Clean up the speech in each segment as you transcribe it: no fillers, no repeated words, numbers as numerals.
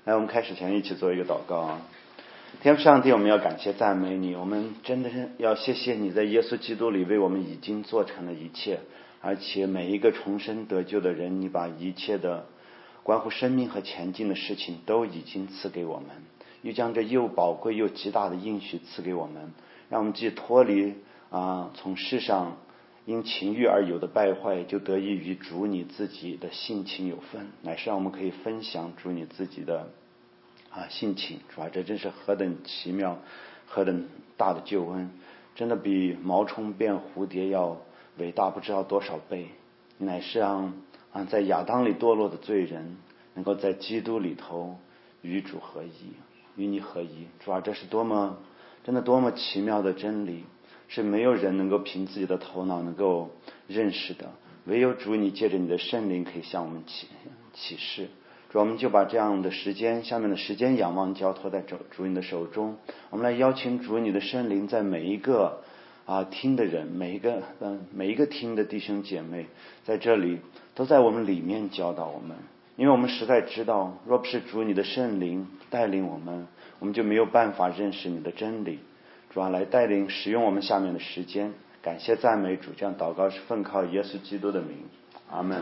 来，我们开始前一起做一个祷告啊。天父上帝，我们要感谢赞美你，我们真的是要谢谢你在耶稣基督里为我们已经做成了一切，而且每一个重生得救的人，你把一切的关乎生命和前进的事情都已经赐给我们，又将这又宝贵又极大的应许赐给我们，让我们既脱离从世上因情欲而有的败坏，就得益于主你自己的性情有分，乃是让我们可以分享主你自己的性情。主啊，这真是何等奇妙何等大的救恩，真的比毛虫变蝴蝶要伟大不知道多少倍。乃是让在亚当里堕落的罪人能够在基督里头与主合一，与你合一。主啊，这是多么真的多么奇妙的真理，是没有人能够凭自己的头脑能够认识的，唯有主你借着你的圣灵可以向我们启示。主，我们就把这样的时间，下面的时间仰望交托在主你的手中，我们来邀请主你的圣灵在每一个听的人，每一个听的弟兄姐妹，在这里都在我们里面教导我们，因为我们实在知道，若不是主你的圣灵带领我们，我们就没有办法认识你的真理。主啊，来带领使用我们下面的时间，感谢赞美主，这样祷告是奉靠耶稣基督的名，阿门。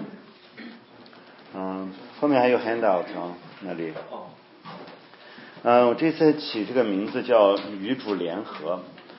后面还有 handout 那里。我这次起这个名字叫与主联合。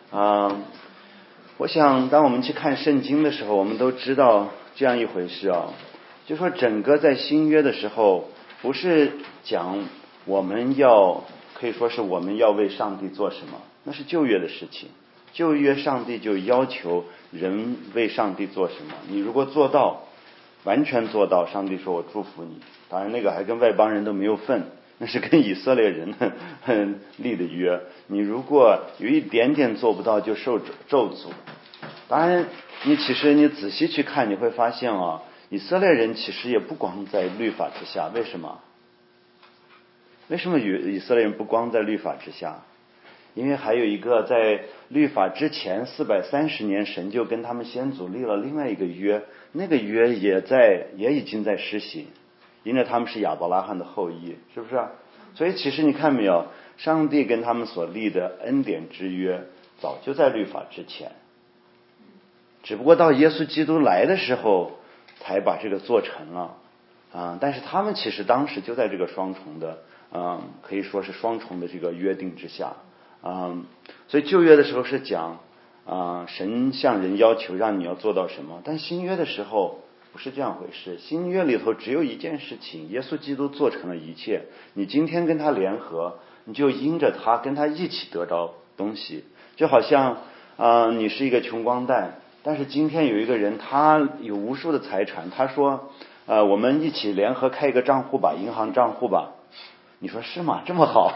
我想当我们去看圣经的时候，我们都知道这样一回事就说整个在新约的时候，不是讲我们要可以说是我们要为上帝做什么，那是旧约的事情。旧约上帝就要求人为上帝做什么，你如果做到完全做到，上帝说我祝福你。当然那个还跟外邦人都没有份，那是跟以色列人立的约。你如果有一点点做不到，就受咒诅。当然其实你仔细去看，你会发现以色列人其实也不光在律法之下。为什么以色列人不光在律法之下？因为还有一个在律法之前430年，神就跟他们先祖立了另外一个约，那个约也已经在施行，因为他们是亚伯拉罕的后裔，是不是所以其实你看没有，上帝跟他们所立的恩典之约早就在律法之前，只不过到耶稣基督来的时候才把这个做成了但是他们其实当时就在这个双重的可以说是双重的这个约定之下所以旧约的时候是讲神向人要求让你要做到什么，但新约的时候不是这样回事。新约里头只有一件事情，耶稣基督做成了一切，你今天跟他联合，你就因着他跟他一起得到东西。就好像你是一个穷光蛋，但是今天有一个人他有无数的财产，他说我们一起联合开一个账户吧，银行账户吧。你说是吗？这么好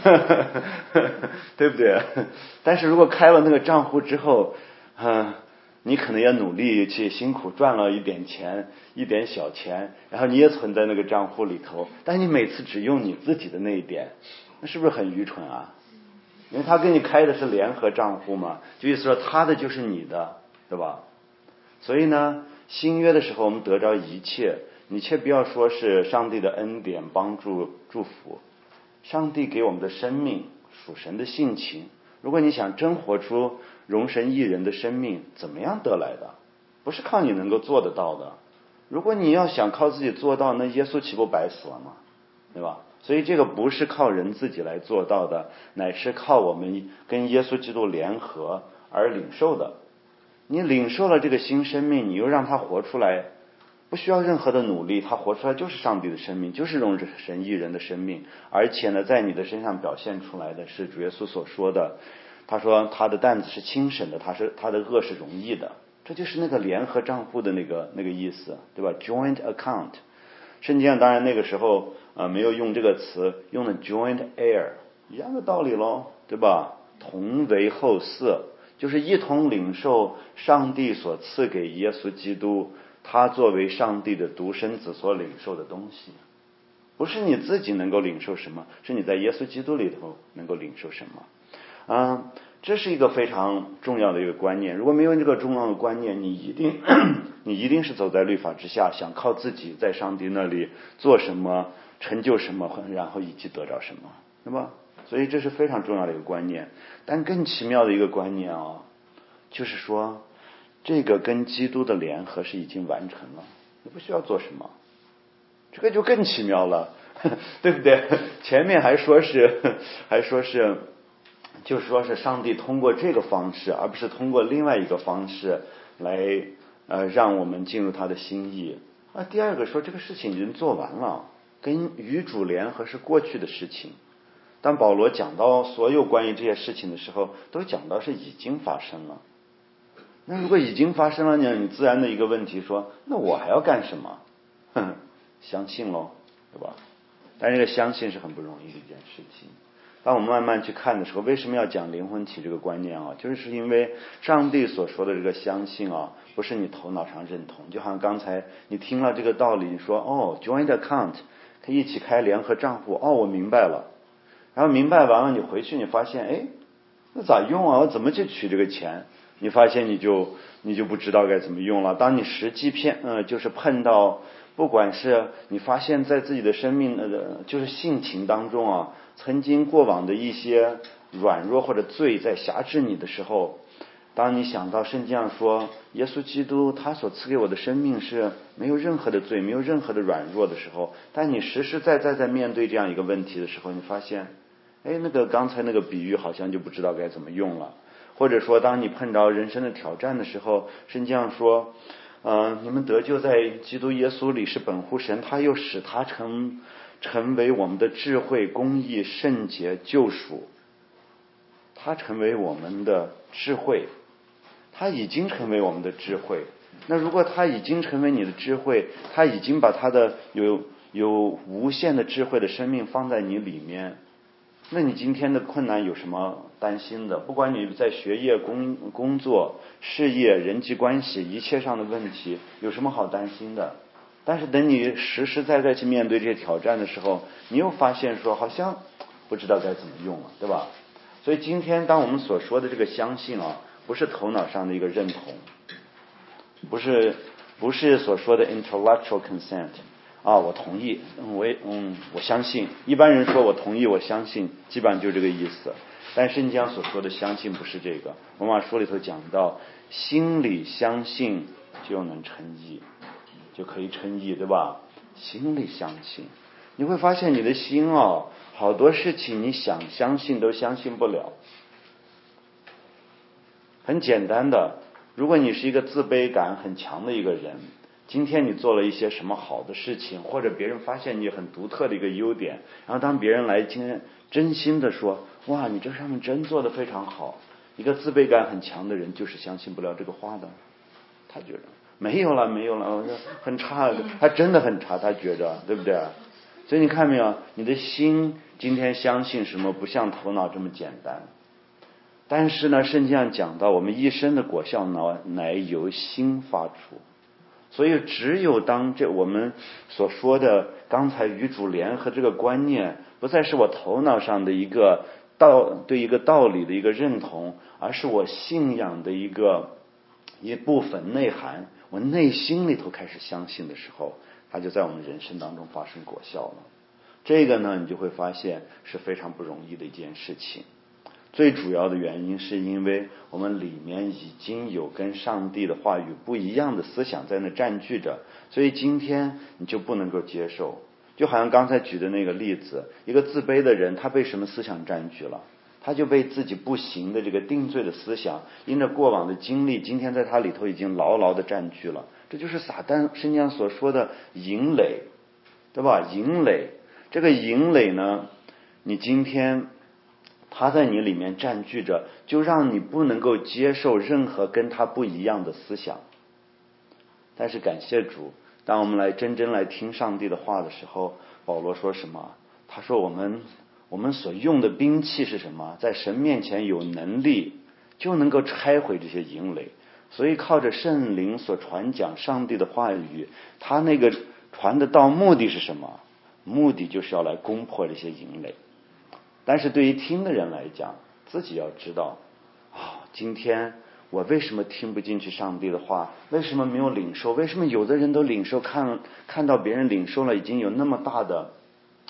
对不对？但是如果开了那个账户之后你可能也努力去辛苦赚了一点钱，一点小钱，然后你也存在那个账户里头，但你每次只用你自己的那一点，那是不是很愚蠢因为他跟你开的是联合账户嘛，就意思说他的就是你的，对吧？所以呢，新约的时候我们得着一切，你却不要说是上帝的恩典帮助祝福，上帝给我们的生命属神的性情，如果你想真活出荣神益人的生命，怎么样得来的？不是靠你能够做得到的。如果你要想靠自己做到，那耶稣岂不白死了吗？对吧？所以这个不是靠人自己来做到的，乃是靠我们跟耶稣基督联合而领受的。你领受了这个新生命，你又让他活出来，不需要任何的努力，他活出来就是上帝的生命，就是荣神益人的生命。而且呢，在你的身上表现出来的是主耶稣所说的，他说他的担子是轻省的，他的恶是容易的。这就是那个联合账户的那个意思，对吧？ joint account。 圣经上当然那个时候没有用这个词，用了 joint heir， 一样的道理咯，对吧？同为后嗣，就是一同领受上帝所赐给耶稣基督，他作为上帝的独生子所领受的东西。不是你自己能够领受什么，是你在耶稣基督里头能够领受什么这是一个非常重要的一个观念。如果没有这个重要的观念，你一定是走在律法之下，想靠自己在上帝那里做什么成就什么，然后以及得着什么，对吧？所以这是非常重要的一个观念。但更奇妙的一个观念就是说这个跟基督的联合是已经完成了，你不需要做什么，这个就更奇妙了，对不对？前面还说是就说是上帝通过这个方式，而不是通过另外一个方式来让我们进入他的心意。第二个说这个事情已经做完了，跟与主联合是过去的事情。当保罗讲到所有关于这些事情的时候，都讲到是已经发生了。那如果已经发生了呢，你自然的一个问题说，那我还要干什么？相信咯，对吧？但这个相信是很不容易的一件事情。当我们慢慢去看的时候，为什么要讲灵魂体这个观念就是因为上帝所说的这个相信不是你头脑上认同。就好像刚才你听了这个道理，你说joint account 可以一起开联合账户，我明白了。然后明白完了，你回去你发现，那咋用我怎么去取这个钱？你发现你就不知道该怎么用了。当你实际就是碰到，不管是你发现在自己的生命就是性情当中曾经过往的一些软弱或者罪在辖制你的时候，当你想到圣经上说耶稣基督他所赐给我的生命是没有任何的罪，没有任何的软弱的时候，但你实实在在在面对这样一个问题的时候，你发现那个刚才那个比喻好像就不知道该怎么用了。或者说当你碰着人生的挑战的时候，圣经上说你们得救在基督耶稣里是本乎神，他又使他成为我们的智慧、公义、圣洁、救赎。他成为我们的智慧，他已经成为我们的智慧。那如果他已经成为你的智慧，他已经把他的有无限的智慧的生命放在你里面，那你今天的困难有什么担心的？不管你在学业、工作、事业、人际关系一切上的问题，有什么好担心的？但是等你实实在在去面对这些挑战的时候，你又发现说好像不知道该怎么用了，对吧？所以今天当我们所说的这个相信不是头脑上的一个认同，不是所说的 intellectual consent我同意，我相信。一般人说我同意，我相信，基本上就这个意思。但圣经上所说的相信不是这个。罗马书里头讲到，心里相信就能称义，就可以称义，对吧？心里相信，你会发现你的心好多事情你想相信都相信不了。很简单的，如果你是一个自卑感很强的一个人，今天你做了一些什么好的事情，或者别人发现你很独特的一个优点，然后当别人来真心的说，哇，你这上面真做得非常好，一个自卑感很强的人就是相信不了这个话的。他觉得没有了，很差，他真的很差，他觉着，对不对？所以你看没有，你的心今天相信什么不像头脑这么简单。但是呢，圣经上讲到，我们一生的果效乃由心发出。所以只有当我们所说的刚才与主联合这个观念不再是我头脑上的对一个道理的一个认同，而是我信仰的一部分内涵，我内心里头开始相信的时候，它就在我们人生当中发生果效了。这个呢，你就会发现是非常不容易的一件事情。最主要的原因是因为我们里面已经有跟上帝的话语不一样的思想在那占据着，所以今天你就不能够接受。就好像刚才举的那个例子，一个自卑的人，他被什么思想占据了？他就被自己不行的这个定罪的思想，因着过往的经历，今天在他里头已经牢牢的占据了。这就是撒旦圣经上所说的营垒，对吧？营垒，这个营垒呢，你今天他在你里面占据着，就让你不能够接受任何跟他不一样的思想。但是感谢主，当我们来真正来听上帝的话的时候，保罗说什么？他说我们所用的兵器是什么？在神面前有能力，就能够拆毁这些营垒。所以靠着圣灵所传讲上帝的话语，他那个传的道目的是什么？目的就是要来攻破这些营垒。但是对于听的人来讲，自己要知道今天我为什么听不进去上帝的话？为什么没有领受？为什么有的人都领受，看到别人领受了已经有那么大的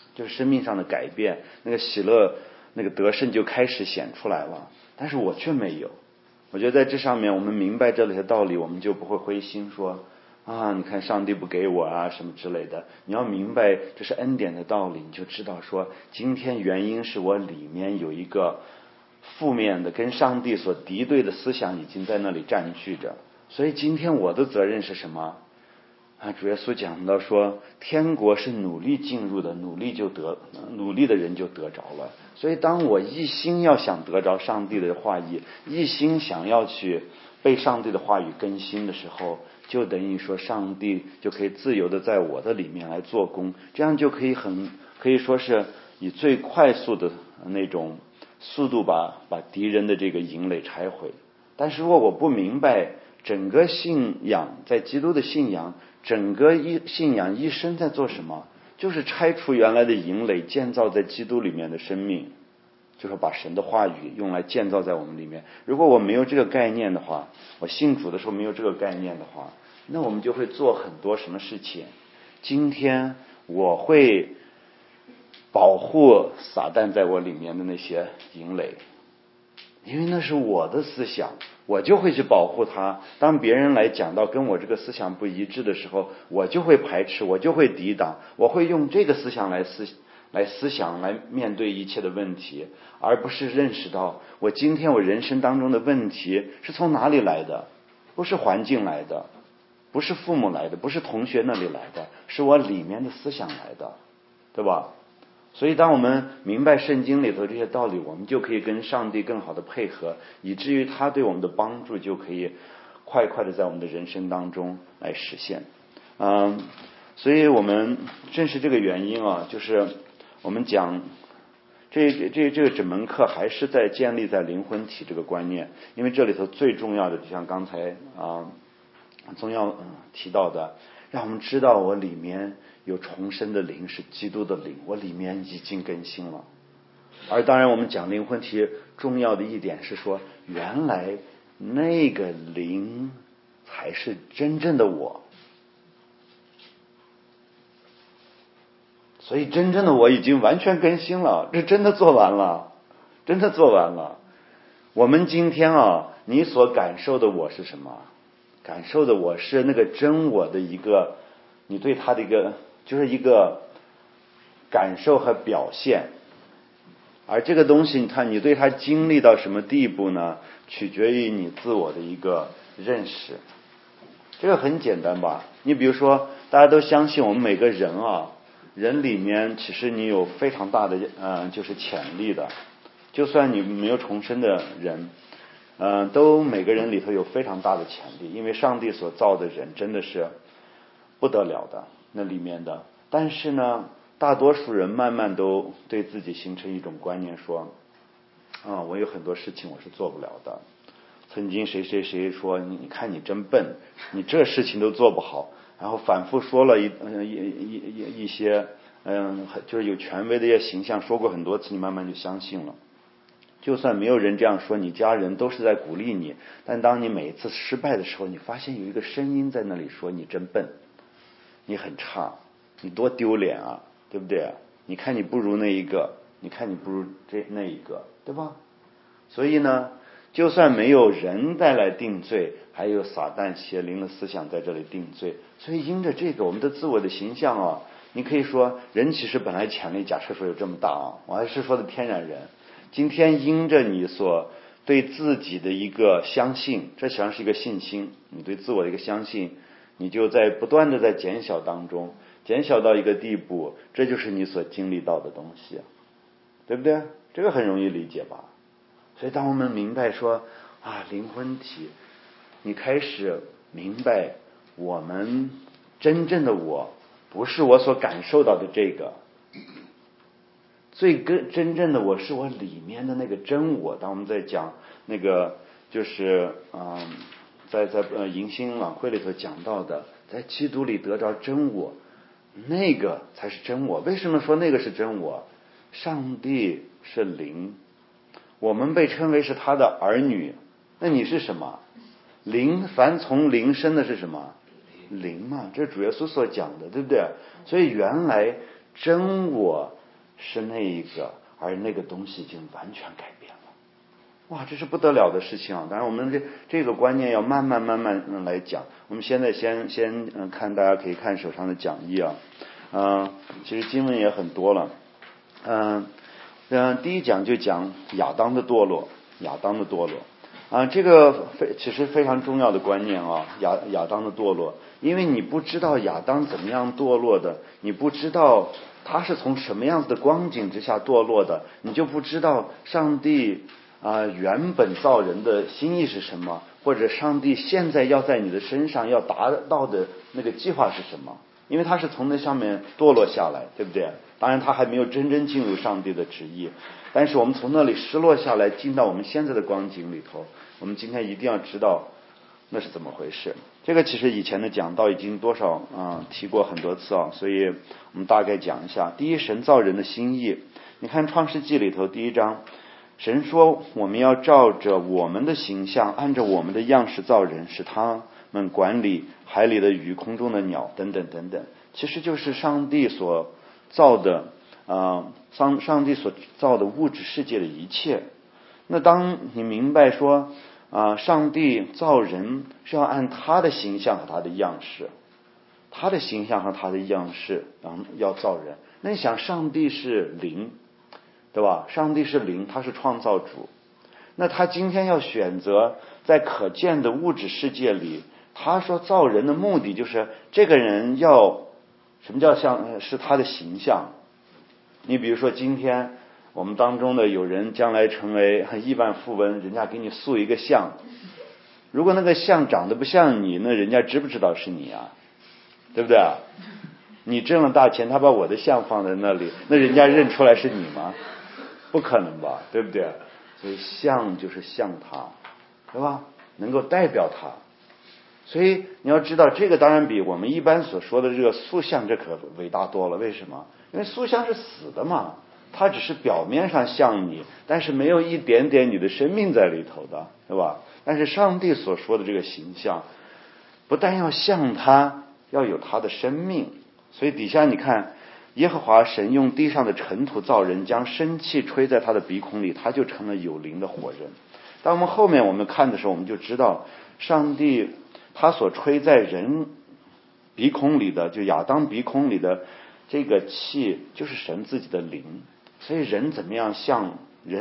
就是生命上的改变，那个喜乐，那个得胜就开始显出来了。但是我却没有。我觉得在这上面我们明白这里的道理，我们就不会灰心说啊，你看上帝不给我啊什么之类的。你要明白这是恩典的道理，你就知道说今天原因是我里面有一个负面的跟上帝所敌对的思想已经在那里占据着。所以今天我的责任是什么啊？主耶稣讲到说，天国是努力进入的，努力的人就得着了。所以当我一心要想得着上帝的话语，一心想要去被上帝的话语更新的时候，就等于说上帝就可以自由的在我的里面来做工，这样就可以说是以最快速的那种速度把敌人的这个营垒拆毁。但是如果我不明白整个信仰，在基督的信仰，整个信仰一生在做什么，就是拆除原来的营垒，建造在基督里面的生命，就是把神的话语用来建造在我们里面。如果我没有这个概念的话，我信主的时候没有这个概念的话，那我们就会做很多什么事情。今天我会保护撒旦在我里面的那些营垒，因为那是我的思想，我就会去保护它。当别人来讲到跟我这个思想不一致的时候，我就会排斥，我就会抵挡，我会用这个思想来思想来面对一切的问题，而不是认识到我今天我人生当中的问题是从哪里来的，不是环境来的，不是父母来的，不是同学那里来的，是我里面的思想来的，对吧？所以当我们明白圣经里头这些道理，我们就可以跟上帝更好的配合，以至于他对我们的帮助就可以快快的在我们的人生当中来实现。所以我们正是这个原因啊，就是我们讲这个整门课还是在建立在灵魂体这个观念，因为这里头最重要的，就像刚才宗耀提到的，让我们知道我里面有重生的灵，是基督的灵，我里面已经更新了。而当然我们讲灵魂体重要的一点是说，原来那个灵才是真正的我。所以真正的我已经完全更新了，这真的做完了，真的做完了。我们今天你所感受的我是什么？感受的我是那个真我的一个，你对他的一个，就是一个感受和表现。而这个东西你对他经历到什么地步呢？取决于你自我的一个认识。这个很简单吧？你比如说大家都相信我们每个人人里面其实你有非常大的就是潜力的，就算你没有重生的人都每个人里头有非常大的潜力，因为上帝所造的人真的是不得了的，那里面的。但是呢，大多数人慢慢都对自己形成一种观念，说我有很多事情我是做不了的。曾经谁谁谁说你看你真笨，你这事情都做不好，然后反复说了一些就是有权威的一些形象，说过很多次，你慢慢就相信了。就算没有人这样说，你家人都是在鼓励你，但当你每一次失败的时候，你发现有一个声音在那里说你真笨，你很差，你多丢脸啊，对不对？你看你不如那一个，你看你不如那一个，对吧？所以呢，就算没有人再来定罪，还有撒旦邪灵的思想在这里定罪。所以因着这个，我们的自我的形象你可以说人其实本来潜力，假设说有这么大我还是说的天然人。今天因着你所对自己的一个相信，这实际上是一个信心，你对自我的一个相信，你就在不断的在减小当中，减小到一个地步，这就是你所经历到的东西，对不对？这个很容易理解吧？所以当我们明白说灵魂体，你开始明白我们真正的我不是我所感受到的这个，真正的我是我里面的那个真我。当我们在讲那个就是在迎新晚会里头讲到的，在基督里得着真我，那个才是真我。为什么说那个是真我？上帝是灵，我们被称为是他的儿女，那你是什么？灵，凡从灵生的是什么？灵嘛，这是主耶稣所讲的，对不对？所以原来真我是那一个，而那个东西已经完全改变了。哇，这是不得了的事情啊！当然，我们这个观念要慢慢来讲。我们现在先看，大家可以看手上的讲义啊，其实经文也很多了，第一讲就讲亚当的堕落，这个其实非常重要的观念啊，亚当的堕落，因为你不知道亚当怎么样堕落的，你不知道他是从什么样子的光景之下堕落的，你就不知道上帝原本造人的心意是什么，或者上帝现在要在你的身上要达到的那个计划是什么，因为他是从那上面堕落下来，对不对？当然他还没有真正进入上帝的旨意，但是我们从那里失落下来进到我们现在的光景里头，我们今天一定要知道那是怎么回事。这个其实以前的讲道已经多少提过很多次啊，所以我们大概讲一下。第一，神造人的心意，你看创世纪里头第1章，神说我们要照着我们的形象，按照我们的样式造人，使他们管理海里的鱼、空中的鸟等等等等，其实就是上帝所造的上帝所造的物质世界的一切。那当你明白说上帝造人是要按他的形象和他的样式，要造人，那你想上帝是灵，对吧？上帝是灵，他是创造主，那他今天要选择在可见的物质世界里，他说造人的目的就是这个人要什么叫是他的形象。你比如说今天我们当中的有人将来成为亿万富翁，人家给你塑一个像，如果那个像长得不像你，那人家知不知道是你啊？对不对啊？你挣了大钱，他把我的像放在那里，那人家认出来是你吗？不可能吧，对不对？所以像就是像他，对吧？能够代表他。所以你要知道，这个当然比我们一般所说的这个塑像这可伟大多了。为什么？因为塑像是死的嘛，它只是表面上像你，但是没有一点点你的生命在里头的，对吧？但是上帝所说的这个形象，不但要像他，要有他的生命。所以底下你看，耶和华神用地上的尘土造人，将生气吹在他的鼻孔里，他就成了有灵的活人。当我们后面我们看的时候，我们就知道上帝他所吹在人鼻孔里的，就亚当鼻孔里的这个气，就是神自己的灵。所以人怎么样像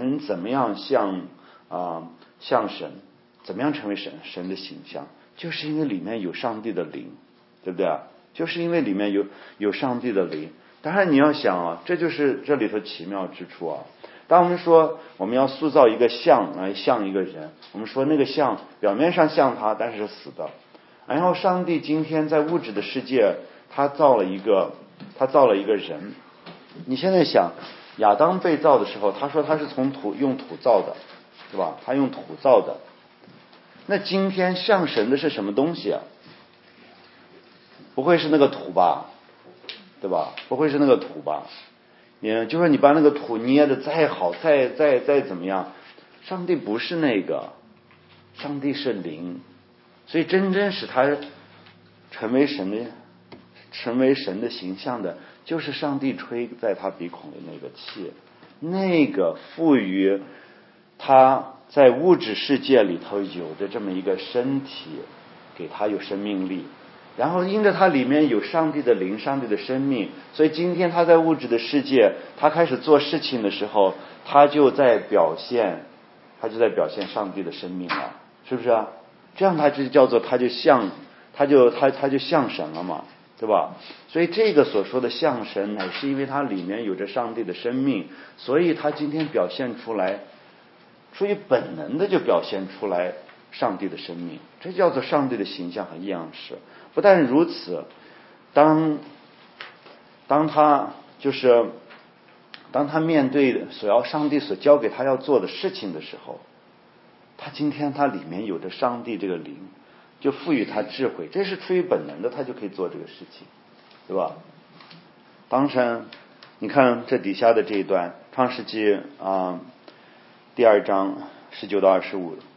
神，怎么样成为神的形象，就是因为里面有上帝的灵，对不对啊？就是因为里面有上帝的灵。当然你要想这就是这里头奇妙之处啊。当我们说我们要塑造一个像来像一个人，我们说那个像表面上像他，但是死的。然后上帝今天在物质的世界，他造了一个人。你现在想亚当被造的时候，他说他是用土造的，对吧？他用土造的。那今天像神的是什么东西啊？不会是那个土吧，对吧？不会是那个土吧？就说你把那个土捏的再好，再怎么样，上帝不是那个，上帝是灵。所以真正使他成为神的形象的，就是上帝吹在他鼻孔的那个气，那个赋予他在物质世界里头有的这么一个身体，给他有生命力。然后因着它里面有上帝的灵，上帝的生命，所以今天他在物质的世界，他开始做事情的时候，他就在表现上帝的生命了，是不是啊？这样他就叫做他就像神了嘛，对吧？所以这个所说的像神，乃是因为它里面有着上帝的生命，所以他今天表现出来，出于本能的就表现出来上帝的生命，这叫做上帝的形象和样式。不但如此，当他面对上帝所交给他要做的事情的时候，他今天他里面有着上帝这个灵，就赋予他智慧，这是出于本能的，他就可以做这个事情，对吧？当时你看这底下的这一段，创世纪第2章19到25，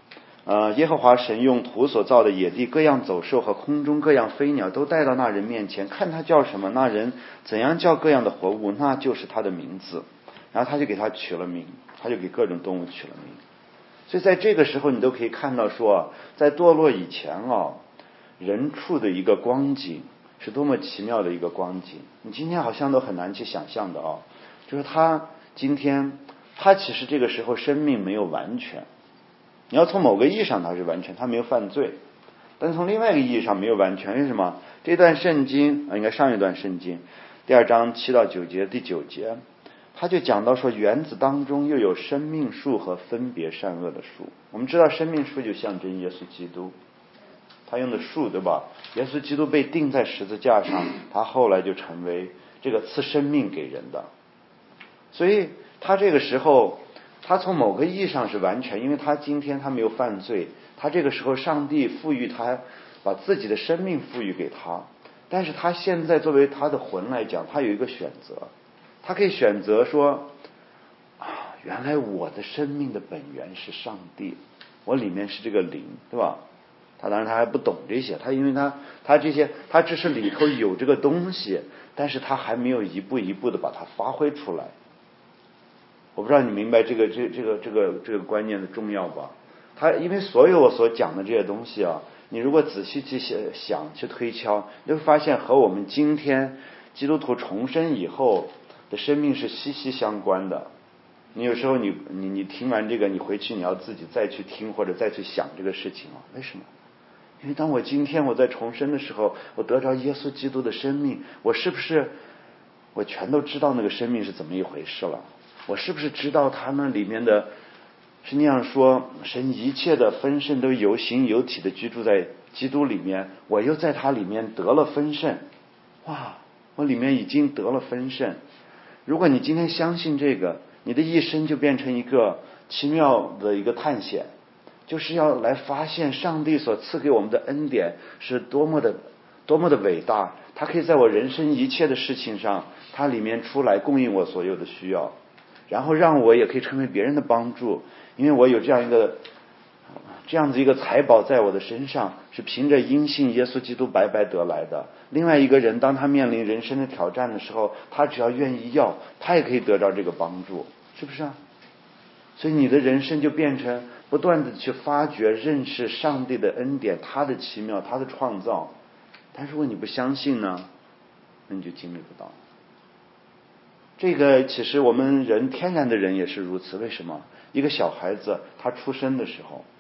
耶和华神用土所造的野地各样走兽和空中各样飞鸟都带到那人面前，看他叫什么，那人怎样叫各样的活物，那就是他的名字。然后他就给他取了名，他就给各种动物取了名。所以在这个时候你都可以看到说，在堕落以前人处的一个光景是多么奇妙的一个光景，你今天好像都很难去想象的就是他今天他其实这个时候生命没有完全，你要从某个意义上他是完全，他没有犯罪，但是从另外一个意义上没有完全。为什么？这段圣经应该上一段圣经第2章7到9节，第9节他就讲到说，园子当中又有生命树和分别善恶的树。我们知道生命树就象征耶稣基督，他用的树对吧？耶稣基督被钉在十字架上，他后来就成为这个赐生命给人的。所以他这个时候他从某个意义上是完全，因为他今天他没有犯罪，他这个时候上帝赋予他，把自己的生命赋予给他，但是他现在作为他的魂来讲，他有一个选择，他可以选择说原来我的生命的本源是上帝，我里面是这个灵，对吧？他当然他还不懂这些，他因为他这些他只是里头有这个东西，但是他还没有一步一步的把它发挥出来。我不知道你明白这个观念的重要吧？他因为所有我所讲的这些东西你如果仔细去想去推敲，你会发现和我们今天基督徒重生以后的生命是息息相关的。你有时候你听完这个，你回去你要自己再去听或者再去想这个事情为什么？因为当我今天我在重生的时候，我得着耶稣基督的生命，我是不是我全都知道那个生命是怎么一回事了？我是不是知道他那里面的是那样说，神一切的丰盛都有形有体的居住在基督里面，我又在他里面得了丰盛。哇，我里面已经得了丰盛。如果你今天相信这个，你的一生就变成一个奇妙的一个探险，就是要来发现上帝所赐给我们的恩典是多么的伟大，他可以在我人生一切的事情上，他里面出来供应我所有的需要，然后让我也可以成为别人的帮助。因为我有这样子一个财宝在我的身上，是凭着因信耶稣基督白白得来的。另外一个人当他面临人生的挑战的时候，他只要愿意要，他也可以得到这个帮助，是不是所以你的人生就变成不断的去发掘认识上帝的恩典，他的奇妙，他的创造。但如果你不相信呢，那你就经历不到。这个其实我们人天然的人也是如此。为什么？一个小孩子他出生的时候，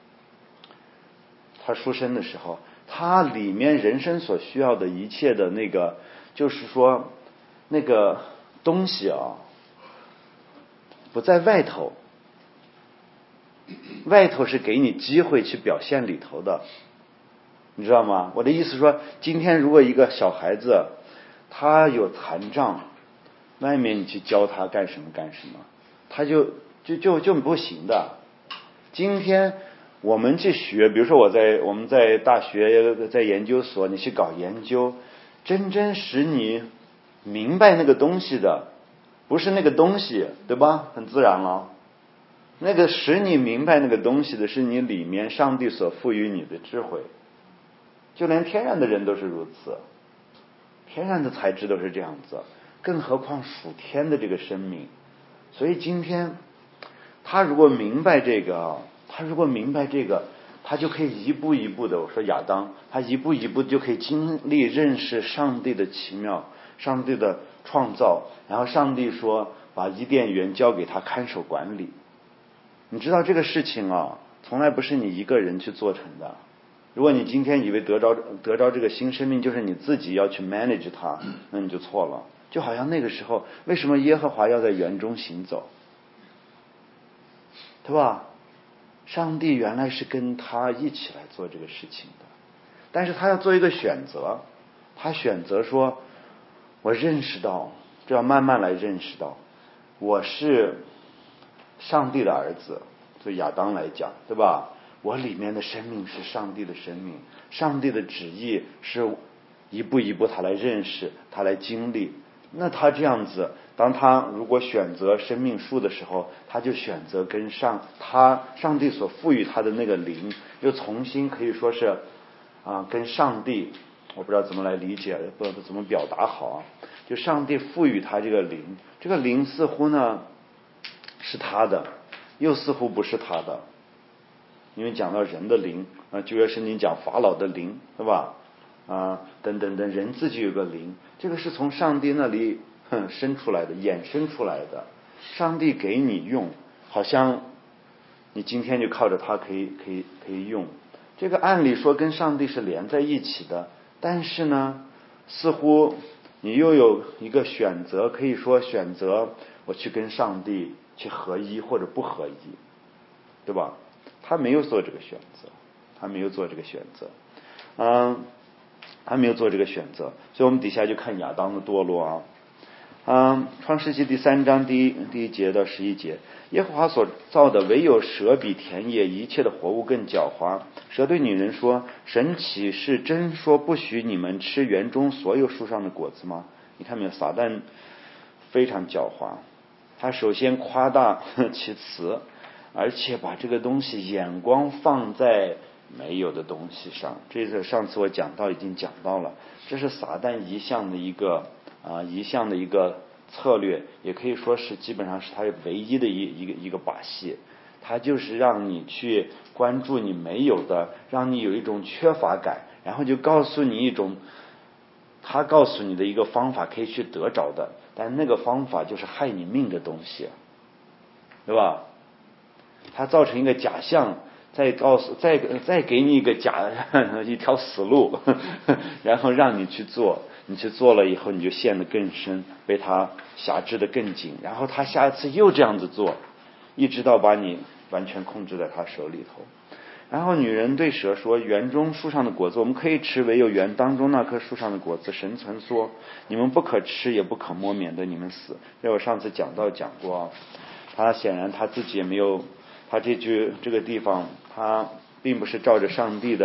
他里面人生所需要的一切的那个，就是说那个东西不在外头，外头是给你机会去表现里头的，你知道吗？我的意思说，今天如果一个小孩子他有残障，外面你去教他干什么，他就不行的。今天我们去学，比如说我们在大学在研究所，你去搞研究，真正使你明白那个东西的不是那个东西，对吧？很自然了。那个使你明白那个东西的是你里面上帝所赋予你的智慧。就连天然的人都是如此，天然的材质都是这样子，更何况属天的这个生命。所以今天他如果明白这个，他就可以一步一步的，我说亚当，他一步一步就可以经历认识上帝的奇妙，上帝的创造，然后上帝说把伊甸园交给他看守管理。你知道这个事情从来不是你一个人去做成的。如果你今天以为得着这个新生命就是你自己要去 manage 它，那你就错了。就好像那个时候，为什么耶和华要在园中行走，对吧？上帝原来是跟他一起来做这个事情的，但是他要做一个选择，他选择说，我认识到，这要慢慢来认识到，我是上帝的儿子。对亚当来讲，对吧？我里面的生命是上帝的生命，上帝的旨意是一步一步他来认识，他来经历， 那他这样子，当他如果选择生命树的时候，他就选择跟上帝所赋予他的那个灵，又重新可以说是跟上帝，我不知道怎么来理解，不知道怎么表达好就上帝赋予他这个灵，这个灵似乎呢是他的，又似乎不是他的。因为讲到人的灵旧约圣经讲法老的灵，对吧？等等等，人自己有个灵，这个是从上帝那里生出来的，衍生出来的。上帝给你用，好像你今天就靠着它可以用。这个按理说跟上帝是连在一起的，但是呢，似乎你又有一个选择，可以说选择我去跟上帝去合一或者不合一，对吧？他没有做这个选择，他没有做这个选择，所以我们底下就看亚当的堕落创世纪第3章第一节到11节，耶和华所造的唯有蛇比田野一切的活物更狡猾。蛇对女人说：神岂是真说不许你们吃园中所有树上的果子吗？你看没有，撒旦非常狡猾，他首先夸大其词，而且把这个东西眼光放在没有的东西上。这是上次我已经讲到了，这是撒旦一项的一个策略，也可以说是基本上是他唯一的一个把戏。他就是让你去关注你没有的，让你有一种缺乏感，然后就告诉你他告诉你的一个方法可以去得着的，但那个方法就是害你命的东西，对吧？他造成一个假象，再给你一个一条死路，然后让你去做，你去做了以后你就陷得更深，被他辖制得更紧，然后他下一次又这样子做，一直到把你完全控制在他手里头。然后女人对蛇说：园中树上的果子我们可以吃，唯有园当中那棵树上的果子神曾说你们不可吃也不可摸，免得你们死。这我上次讲过他显然他自己也没有，他这个地方他并不是照着上帝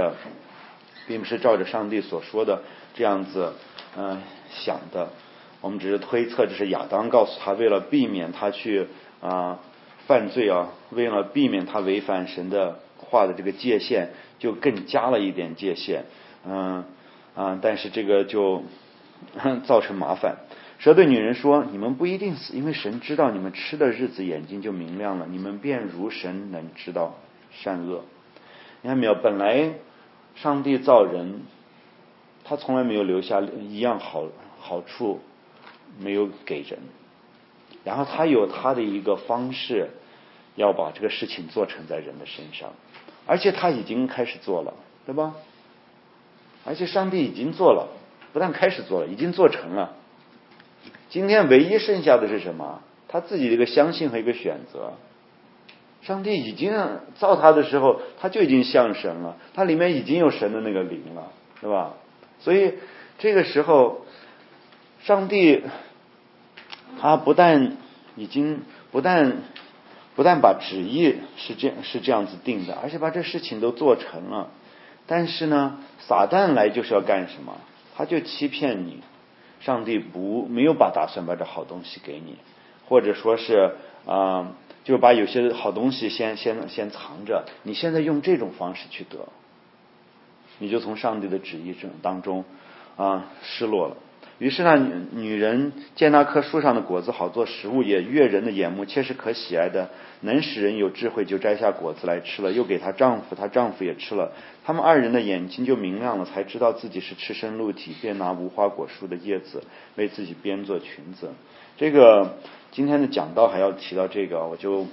所说的这样子想的。我们只是推测这是亚当告诉他，为了避免他去犯罪为了避免他违反神的话的这个界限，就更加了一点界限。但是这个就造成麻烦。蛇对女人说：你们不一定死，因为神知道你们吃的日子眼睛就明亮了，你们便如神能知道善恶。你看没有，本来上帝造人，他从来没有留下一样好处没有给人，然后他有他的一个方式要把这个事情做成在人的身上，而且他已经开始做了，对吧？而且上帝已经做了，不但开始做了，已经做成了。今天唯一剩下的是什么？他自己的一个相信和一个选择。上帝已经造他的时候，他就已经像神了，他里面已经有神的那个灵了，对吧？所以这个时候上帝他不但把旨意是这样子定的，而且把这事情都做成了。但是呢，撒旦来就是要干什么？他就欺骗你，上帝没有打算把这好东西给你，或者说是就把有些好东西先藏着，你现在用这种方式去得，你就从上帝的旨意当中失落了。于是呢，女人见那棵树上的果子好做食物，也悦人的眼目，切是可喜爱的，能使人有智慧，就摘下果子来吃了，又给她丈夫，她丈夫也吃了。他们二人的眼睛就明亮了，才知道自己是赤身露体，便拿无花果树的叶子为自己编做裙子。这个今天的讲道还要提到这个，我就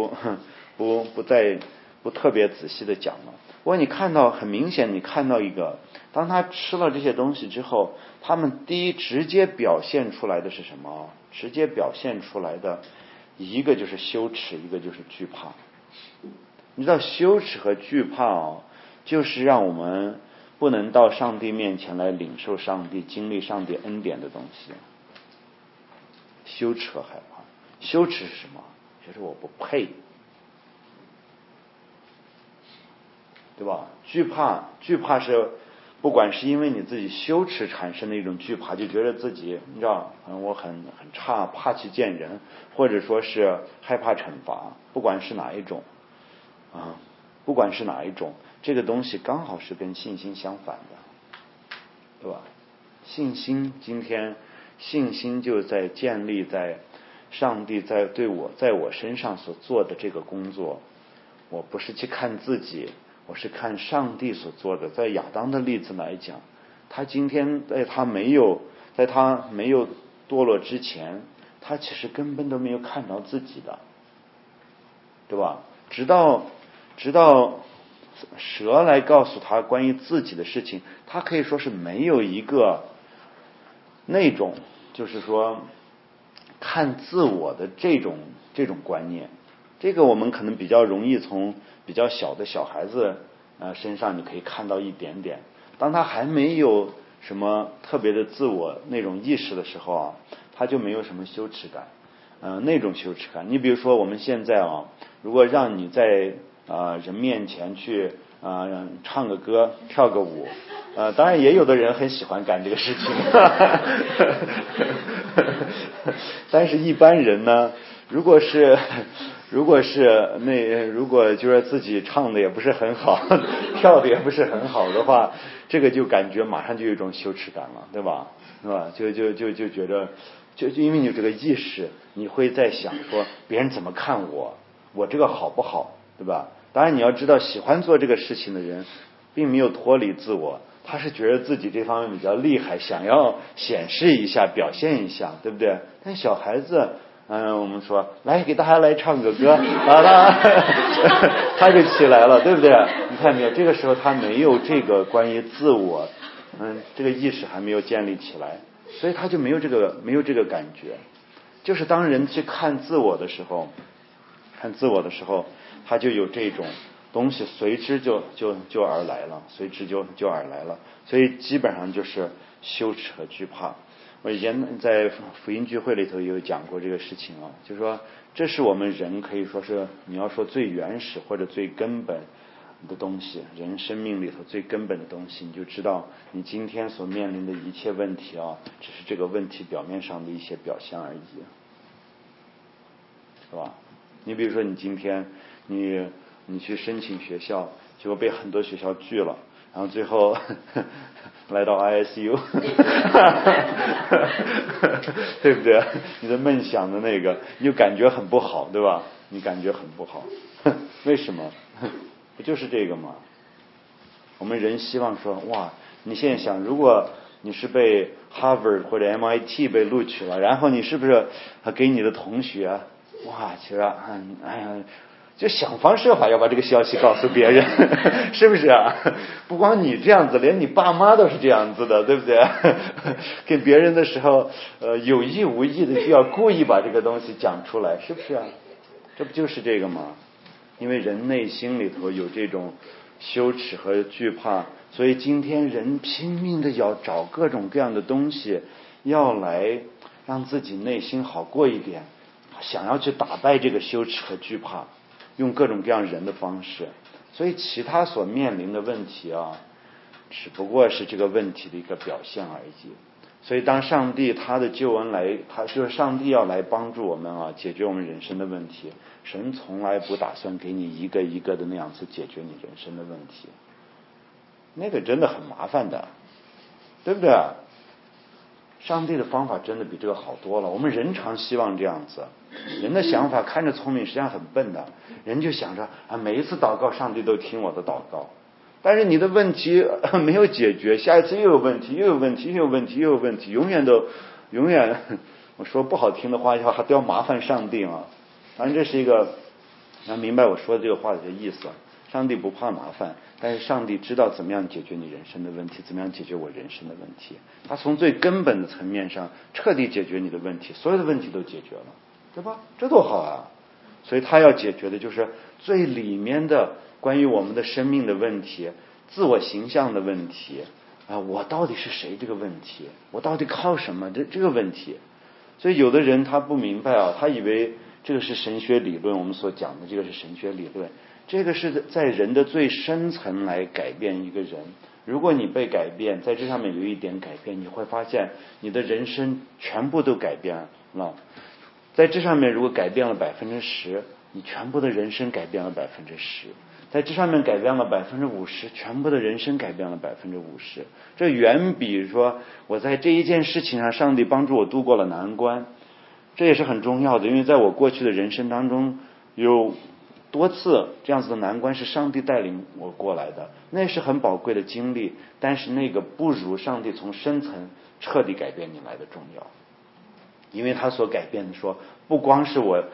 不特别仔细的讲了。不过你看到很明显，你看到一个，当他吃了这些东西之后，他们第一直接表现出来的是什么？直接表现出来的一个就是羞耻，一个就是惧怕。你知道羞耻和惧怕就是让我们不能到上帝面前来领受上帝、经历上帝恩典的东西。羞耻和害怕，羞耻是什么？就是我不配，对吧？惧怕是不管是因为你自己羞耻产生的一种惧怕，就觉得自己你知道我很差，怕去见人，或者说是害怕惩罚，不管是哪一种不管是哪一种，这个东西刚好是跟信心相反的，对吧？信心今天信心就在建立在上帝在我身上所做的这个工作，我不是去看自己，我是看上帝所做的。在亚当的例子来讲，他今天在他没有堕落之前，他其实根本都没有看到自己的，对吧？直到蛇来告诉他关于自己的事情，他可以说是没有一个那种就是说看自我的这种观念。这个我们可能比较容易从比较小的小孩子身上你可以看到一点点。当他还没有什么特别的自我那种意识的时候他就没有什么羞耻感，那种羞耻感。你比如说我们现在如果让你在人面前去唱个歌跳个舞，当然也有的人很喜欢干这个事情但是一般人呢，如果就是自己唱的也不是很好，跳的也不是很好的话，这个就感觉马上就有一种羞耻感了，对吧？是吧？就觉得就因为你有这个意识，你会在想说别人怎么看我这个好不好，对吧？当然你要知道，喜欢做这个事情的人并没有脱离自我，他是觉得自己这方面比较厉害，想要显示一下表现一下，对不对？但小孩子我们说来给大家来唱个歌他就起来了，对不对？你看没有，这个时候他没有这个关于自我这个意识还没有建立起来，所以他就没有这个感觉。就是当人去看自我的时候，他就有这种东西随之就而来了，所以基本上就是羞耻和惧怕。我以前在福音聚会里头也有讲过这个事情就是说这是我们人可以说是你要说最原始或者最根本的东西，人生命里头最根本的东西，你就知道你今天所面临的一切问题只是这个问题表面上的一些表现而已，是吧？你比如说你今天你去申请学校，结果被很多学校拒了，然后最后来到 ISU 对不对？你的梦想的那个你就感觉很不好，对吧？你感觉很不好为什么？不就是这个吗？我们人希望说哇，你现在想，如果你是被 Harvard 或者 MIT 被录取了，然后你是不是给你的同学哇，其实就想方设法要把这个消息告诉别人是不是不光你这样子，连你爸妈都是这样子的，对不对？跟别人的时候有意无意的就要故意把这个东西讲出来，是不是这不就是这个吗？因为人内心里头有这种羞耻和惧怕，所以今天人拼命的要找各种各样的东西，要来让自己内心好过一点，想要去打败这个羞耻和惧怕，用各种各样人的方式。所以其他所面临的问题只不过是这个问题的一个表现而已。所以当上帝他的救恩来，他就是上帝要来帮助我们解决我们人生的问题，神从来不打算给你一个一个的那样子解决你人生的问题，那个真的很麻烦的，对不对？上帝的方法真的比这个好多了。我们人常希望这样子，人的想法看着聪明，实际上很笨的。人就想着每一次祷告上帝都听我的祷告，但是你的问题没有解决，下一次又有问题，永远我说不好听的话还都要麻烦上帝反正这是一个明白我说的这个话的意思。上帝不怕麻烦，但是上帝知道怎么样解决你人生的问题，怎么样解决我人生的问题。他从最根本的层面上彻底解决你的问题，所有的问题都解决了，对吧？这多好所以他要解决的就是最里面的关于我们的生命的问题，自我形象的问题我到底是谁这个问题，我到底靠什么这个问题。所以有的人他不明白他以为这个是神学理论，我们所讲的这个是神学理论，这个是在人的最深层来改变一个人如果你被改变，在这上面有一点改变，你会发现你的人生全部都改变了。在这上面如果改变了10%，你全部的人生改变了10%。在这上面改变了50%，全部的人生改变了50%。这远比说我在这一件事情上上帝帮助我度过了难关，这也是很重要的。因为在我过去的人生当中，有多次这样子的难关是上帝带领我过来的，那是很宝贵的经历，但是那个不如上帝从深层彻底改变你来的重要。因为他所改变的说，不光是我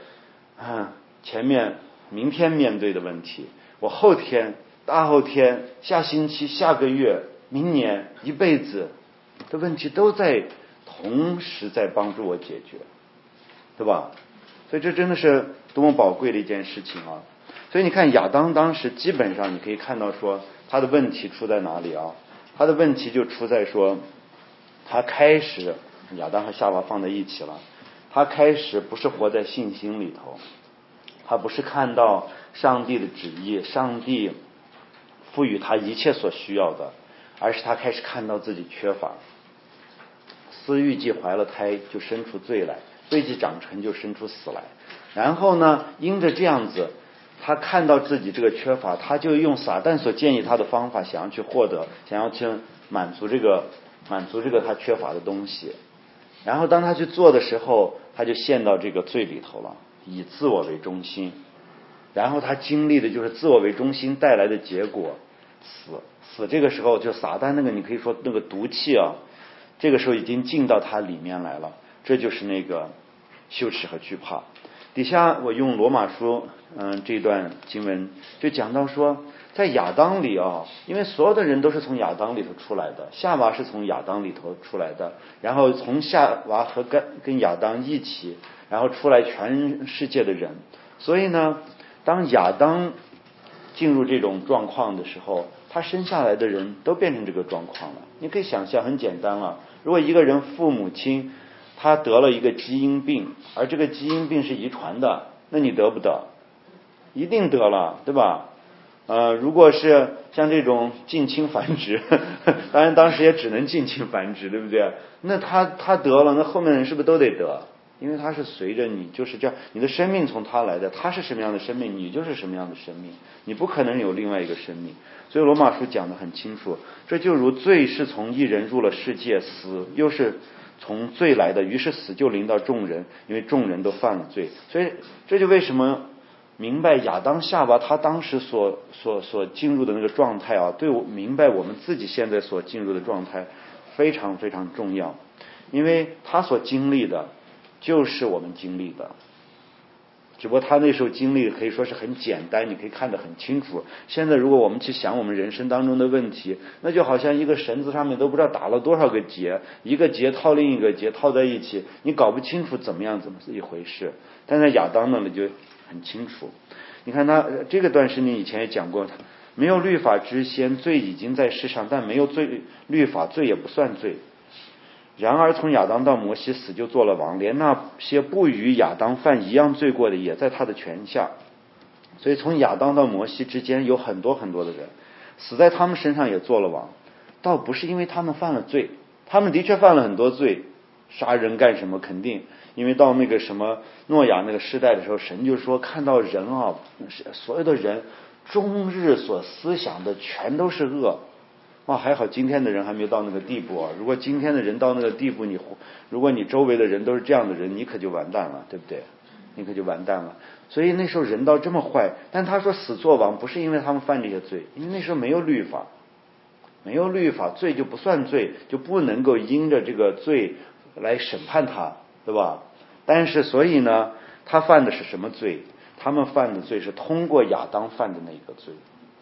明天面对的问题，我后天、大后天、下星期、下个月、明年、一辈子的问题都在同时在帮助我解决，对吧？所以这真的是多么宝贵的一件事情啊！所以你看亚当当时基本上你可以看到说他的问题出在哪里啊？他的问题就出在说他开始亚当和夏娃放在一起了，他开始不是活在信心里头，他不是看到上帝的旨意，上帝赋予他一切所需要的，而是他开始看到自己缺乏。私欲既怀了胎，就生出罪来；罪既长成，就生出死来。然后呢，因着这样子，他看到自己这个缺乏，他就用撒旦所建议他的方法，想要去获得，想要去满足这个他缺乏的东西。然后当他去做的时候，他就陷到这个罪里头了，以自我为中心。然后他经历的就是自我为中心带来的结果，死。这个时候就撒旦那个你可以说那个毒气啊，这个时候已经进到他里面来了，这就是那个羞耻和惧怕。底下我用罗马书这段经文就讲到说，在亚当里啊，因为所有的人都是从亚当里头出来的，夏娃是从亚当里头出来的，然后从夏娃和跟亚当一起，然后出来全世界的人。所以呢，当亚当进入这种状况的时候，他生下来的人都变成这个状况了。你可以想象，很简单了，如果一个人父母亲他得了一个基因病，而这个基因病是遗传的，那你得不得？一定得了，对吧？如果是像这种近亲繁殖，当然当时也只能近亲繁殖，对不对？那他得了，那后面人是不是都得得？因为他是随着你，就是这样，你的生命从他来的，他是什么样的生命，你就是什么样的生命，你不可能有另外一个生命。所以罗马书讲得很清楚，这就如罪是从一人入了世界，死又是从罪来的，于是死就临到众人，因为众人都犯了罪。所以这就为什么明白亚当夏娃他当时所进入的那个状态啊，对我明白我们自己现在所进入的状态非常非常重要，因为他所经历的就是我们经历的，只不过他那时候经历可以说是很简单，你可以看得很清楚。现在如果我们去想我们人生当中的问题，那就好像一个绳子上面都不知道打了多少个结，一个结套另一个结套在一起，你搞不清楚怎么一回事。但在亚当那里就很清楚。你看他这个段圣经以前也讲过，没有律法之先，罪已经在世上，但没有律法，罪也不算罪。然而从亚当到摩西，死就做了王，连那些不与亚当犯一样罪过的也在他的权下。所以从亚当到摩西之间有很多很多的人，死在他们身上也做了王，倒不是因为他们犯了罪，他们的确犯了很多罪，杀人干什么肯定，因为到那个什么诺亚那个时代的时候，神就说看到人啊，所有的人终日所思想的全都是恶。还好今天的人还没有到那个地步啊！如果今天的人到那个地步，如果你周围的人都是这样的人，你可就完蛋了，对不对？你可就完蛋了。所以那时候人道这么坏，但他说死作王不是因为他们犯这些罪，因为那时候没有律法，罪就不算罪，就不能够因着这个罪来审判他，对吧？但是所以呢，他犯的是什么罪？他们犯的罪是通过亚当犯的那个罪。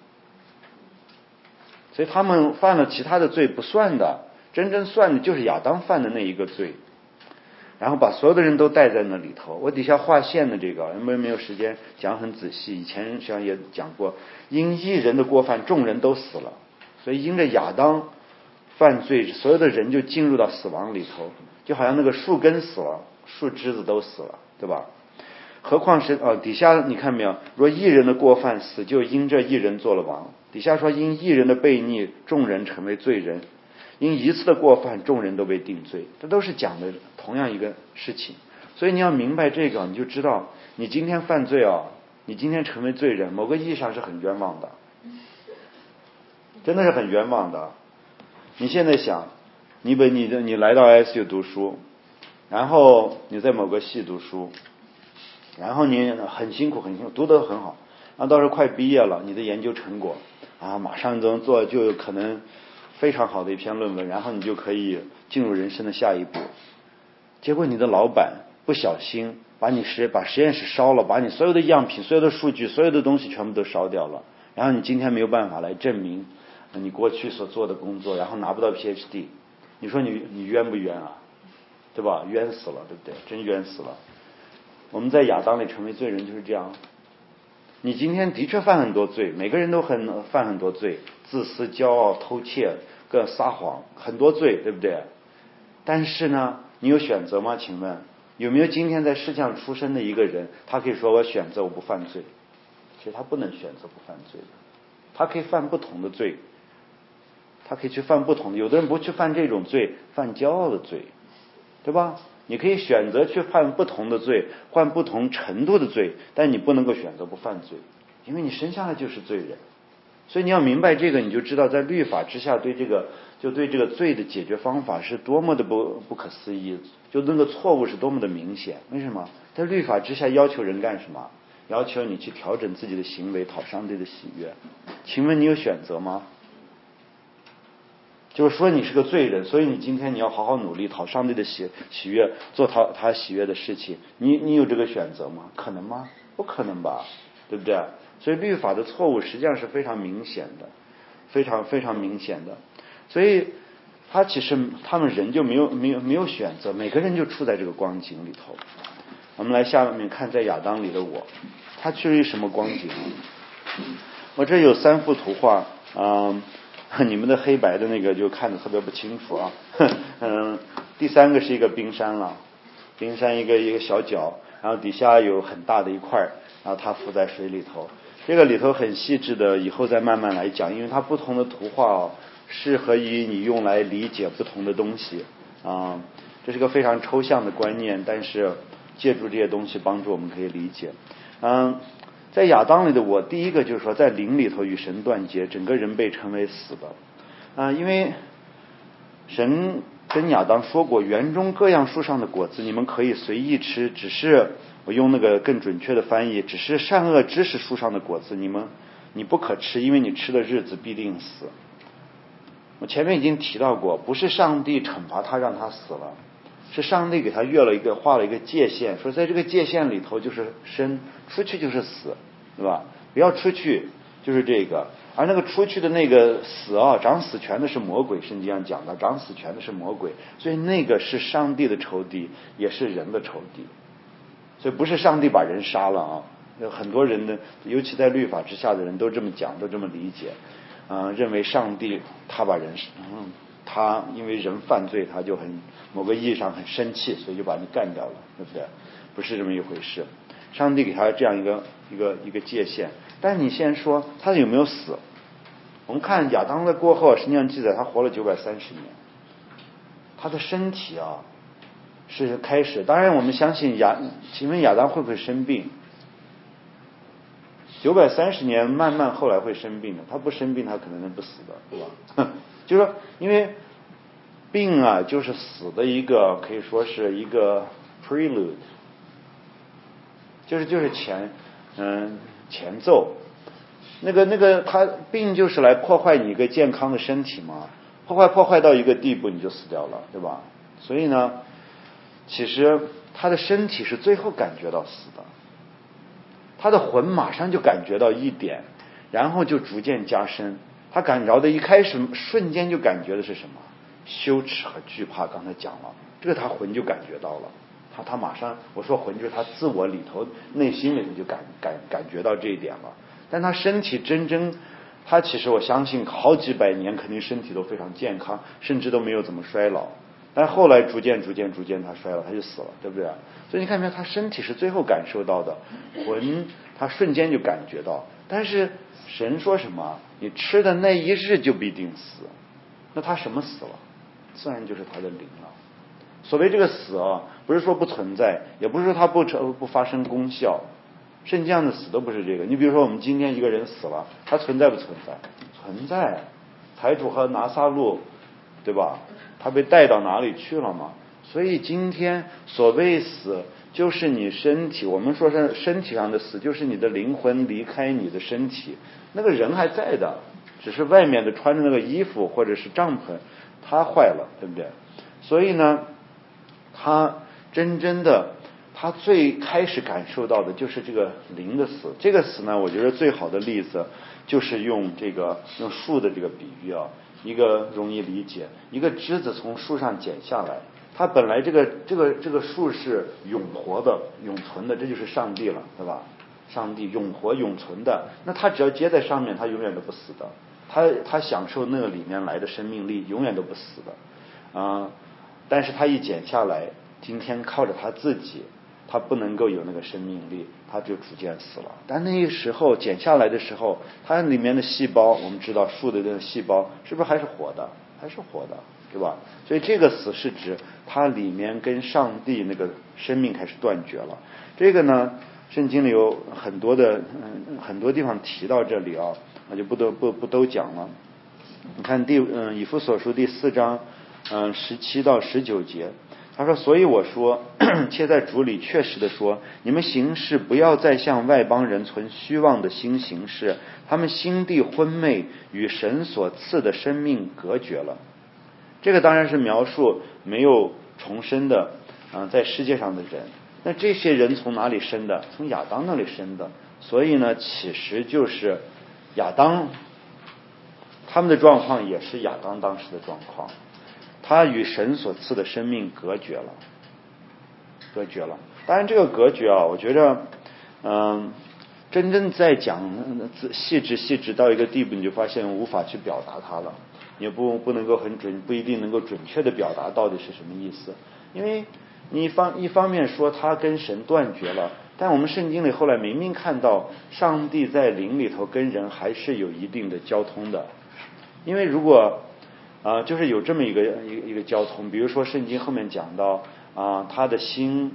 所以他们犯了其他的罪不算的，真正算的就是亚当犯的那一个罪，然后把所有的人都带在那里头。我底下划线的这个，因为没有时间讲很仔细，以前实际上也讲过，因一人的过犯，众人都死了，所以因着亚当犯罪，所有的人就进入到死亡里头，就好像那个树根死了，树枝子都死了，对吧？ 何况是底下你看没有？若一人的过犯，死就因这一人做了王。底下说，因一人的悖逆，众人成为罪人；因一次的过犯，众人都被定罪。这都是讲的同样一个事情。所以你要明白这个，你就知道你今天犯罪你今天成为罪人，某个意义上是很冤枉的，真的是很冤枉的。你现在想，你来到 ISU 读书，然后你在某个系读书，然后你很辛苦，读得很好，然后到时候快毕业了，你的研究成果马上就能做，就有可能非常好的一篇论文，然后你就可以进入人生的下一步。结果你的老板不小心把实验室烧了，把你所有的样品、所有的数据、所有的东西全部都烧掉了，然后你今天没有办法来证明你过去所做的工作，然后拿不到 PhD， 你说你冤不冤啊？对吧？冤死了，对不对？真冤死了。我们在亚当里成为罪人就是这样。你今天的确犯很多罪，每个人都犯很多罪，自私、骄傲、偷窃、撒谎，很多罪，对不对？但是呢，你有选择吗？请问有没有今天在世上出生的一个人，他可以说我选择我不犯罪？其实他不能选择不犯罪的，他可以犯不同的罪，他可以去犯不同的。有的人不去犯这种罪，犯骄傲的罪，对吧？你可以选择去犯不同的罪，犯不同程度的罪，但你不能够选择不犯罪，因为你生下来就是罪人。所以你要明白这个，你就知道在律法之下对这个罪的解决方法是多么的不可思议，就那个错误是多么的明显。为什么？在律法之下要求人干什么？要求你去调整自己的行为，讨上帝的喜悦。请问你有选择吗？就是说你是个罪人，所以你今天你要好好努力，讨上帝的喜悦，做他喜悦的事情。你有这个选择吗？可能吗？不可能吧，对不对？所以律法的错误实际上是非常明显的，非常非常明显的。所以其实他们人就没有选择，每个人就处在这个光景里头。我们来下面看在亚当里的我，他处于什么光景？我这有3幅图画你们的黑白的那个就看得特别不清楚第3个是一个冰山了，冰山一个小角，然后底下有很大的一块，然后它浮在水里头。这个里头很细致的，以后再慢慢来讲，因为它不同的图画适合于你用来理解不同的东西这是个非常抽象的观念，但是借助这些东西帮助我们可以理解在亚当里的我，第一个就是说在灵里头与神断绝，整个人被称为死的因为神跟亚当说过，园中各样树上的果子你们可以随意吃，只是我用那个更准确的翻译，只是善恶知识树上的果子你不可吃，因为你吃的日子必定死。我前面已经提到过，不是上帝惩罚他让他死了，是上帝给他画了一个界限，说在这个界限里头就是生，出去就是死，对吧？不要出去就是这个。而那个出去的那个死掌死权的是魔鬼，圣经上讲的，掌死权的是魔鬼，所以那个是上帝的仇敌，也是人的仇敌。所以不是上帝把人杀了有很多人呢，尤其在律法之下的人都这么讲，都这么理解认为上帝他把人他因为人犯罪，他就某个意义上很生气，所以就把你干掉了，对不对？不是这么一回事。上帝给他这样一个界限。但是你先说他有没有死？我们看亚当的过后，实际上记载他活了930年，他的身体是开始。当然我们相信请问亚当会不会生病？930年慢慢后来会生病的，他不生病他可能不死的，对吧？就是说因为病就是死的一个，可以说是一个 prelude， 就是前奏。那个他病就是来破坏你一个健康的身体嘛，破坏到一个地步你就死掉了，对吧？所以呢，其实他的身体是最后感觉到死的，他的魂马上就感觉到一点，然后就逐渐加深。他感着的一开始瞬间就感觉的是什么？羞耻和惧怕。刚才讲了，这个他魂就感觉到了，他马上，我说魂就是他自我里头内心里头就感觉到这一点了。但他身体他其实我相信好几百年肯定身体都非常健康，甚至都没有怎么衰老。 但后来逐渐他衰老，他就死了，对不对？所以你看没有，他身体是最后感受到的，魂他瞬间就感觉到。但是神说什么？你吃的那一日就必定死。那他什么死了？自然就是他的灵了。所谓这个死啊，不是说不存在，也不是说它不发生功效。圣经上的死都不是这个。你比如说我们今天一个人死了，他存在不存在？存在。财主和拿撒路，对吧？他被带到哪里去了嘛？所以今天所谓死，就是你身体，我们说是身体上的死，就是你的灵魂离开你的身体，那个人还在的，只是外面的穿着那个衣服或者是帐篷，他坏了，对不对？所以呢，他真正的他最开始感受到的就是这个灵的死。这个死呢，我觉得最好的例子就是用树的这个比喻啊，一个容易理解，一个枝子从树上剪下来，它本来这个树是永活的、永存的，这就是上帝了，对吧？上帝永活永存的，那它只要接在上面，它永远都不死的，它享受那个里面来的生命力，永远都不死的但是它一剪下来，今天靠着它自己，它不能够有那个生命力，它就逐渐死了。但那个时候剪下来的时候，它里面的细胞，我们知道树的这个细胞是不是还是活的？还是活的，对吧？所以这个死是指它里面跟上帝那个生命开始断绝了。这个呢，圣经里有很多地方提到这里啊，我就不都讲了。你看以弗所书第4章17到19节，他说：所以我说，且在主里确实的说，你们行事不要再像外邦人存虚妄的心行事，他们心地昏昧，与神所赐的生命隔绝了。这个当然是描述没有重生的在世界上的人。那这些人从哪里生的？从亚当那里生的。所以呢，其实就是亚当他们的状况也是亚当当时的状况，他与神所赐的生命隔绝了。当然这个隔绝我觉得真正在讲细致到一个地步，你就发现无法去表达它了，也不能够不一定能够准确的表达到底是什么意思。因为你一方面说他跟神断绝了，但我们圣经里后来明明看到上帝在灵里头跟人还是有一定的交通的。因为如果就是有这么一个交通，比如说圣经后面讲到他的心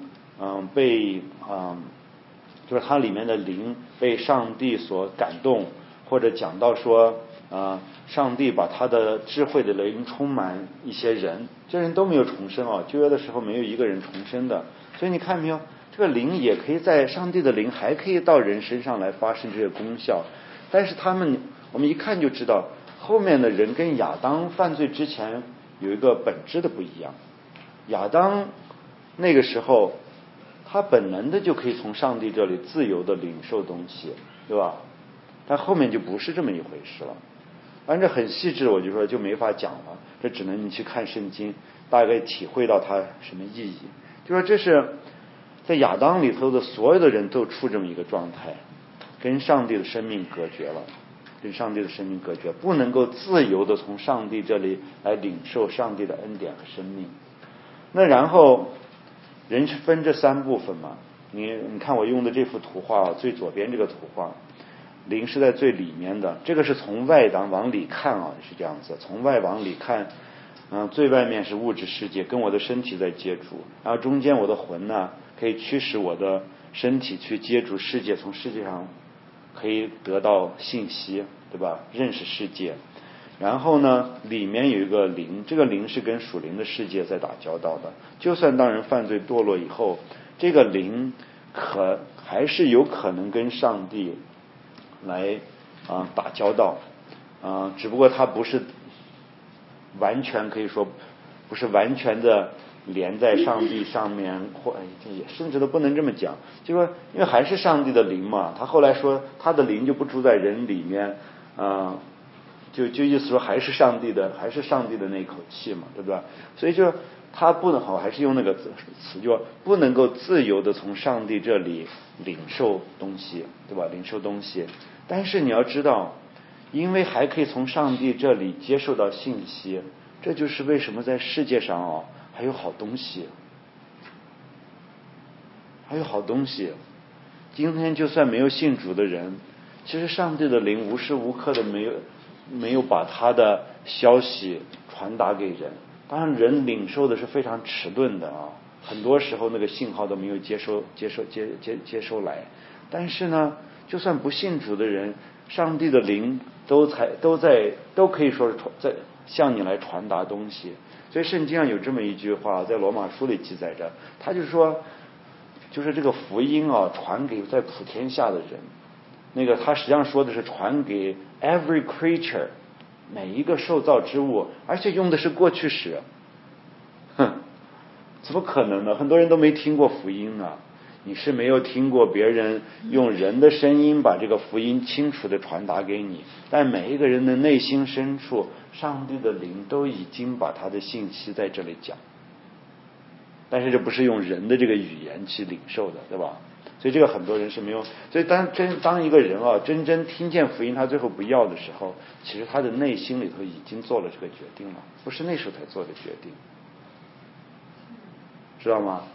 就是他里面的灵被上帝所感动，或者讲到说上帝把他的智慧的灵充满一些人，这人都没有重生旧约的时候没有一个人重生的。所以你看没有，这个灵也可以在上帝的灵还可以到人身上来发生这些功效。但是我们一看就知道后面的人跟亚当犯罪之前有一个本质的不一样。亚当那个时候他本能的就可以从上帝这里自由的领受东西，对吧？但后面就不是这么一回事了。反正很细致，我就说就没法讲了，这只能你去看圣经，大概体会到它什么意义。就说这是在亚当里头的所有的人都处这么一个状态，跟上帝的生命隔绝了，不能够自由的从上帝这里来领受上帝的恩典和生命。那然后人是分这3部分嘛，你看我用的这幅图画最左边这个图画，灵是在最里面的，这个是从外往里看是这样子，从外往里看最外面是物质世界，跟我的身体在接触，然后中间我的魂呢可以驱使我的身体去接触世界，从世界上可以得到信息，对吧？认识世界。然后呢，里面有一个灵，这个灵是跟属灵的世界在打交道的。就算当人犯罪堕落以后，这个灵还是有可能跟上帝来打交道只不过它不是完全可以说不是完全的连在上帝上面，或也甚至都不能这么讲，就说因为还是上帝的灵嘛，他后来说他的灵就不住在人里面就意思说还是上帝的那口气嘛，对不对？所以就他不能还是用那个词，就不能够自由的从上帝这里领受东西，对吧？领受东西，但是你要知道，因为还可以从上帝这里接受到信息，这就是为什么在世界上还有好东西，还有好东西。今天就算没有信主的人，其实上帝的灵无时无刻的没有把他的消息传达给人。当然人领受的是非常迟钝的啊，很多时候那个信号都没有接收来。但是呢，就算不信主的人，上帝的灵都可以说是在向你来传达东西。所以圣经上有这么一句话，在罗马书里记载着，他就说，就是这个福音啊，传给在普天下的人。那个他实际上说的是传给 every creature， 每一个受造之物，而且用的是过去时。怎么可能呢？很多人都没听过福音啊。你是没有听过别人用人的声音把这个福音清楚地传达给你，但每一个人的内心深处，上帝的灵都已经把他的信息在这里讲。但是这不是用人的这个语言去领受的，对吧？所以这个很多人是没有。所以当一个人啊真正听见福音，他最后不要的时候，其实他的内心里头已经做了这个决定了，不是那时候才做的决定，知道吗？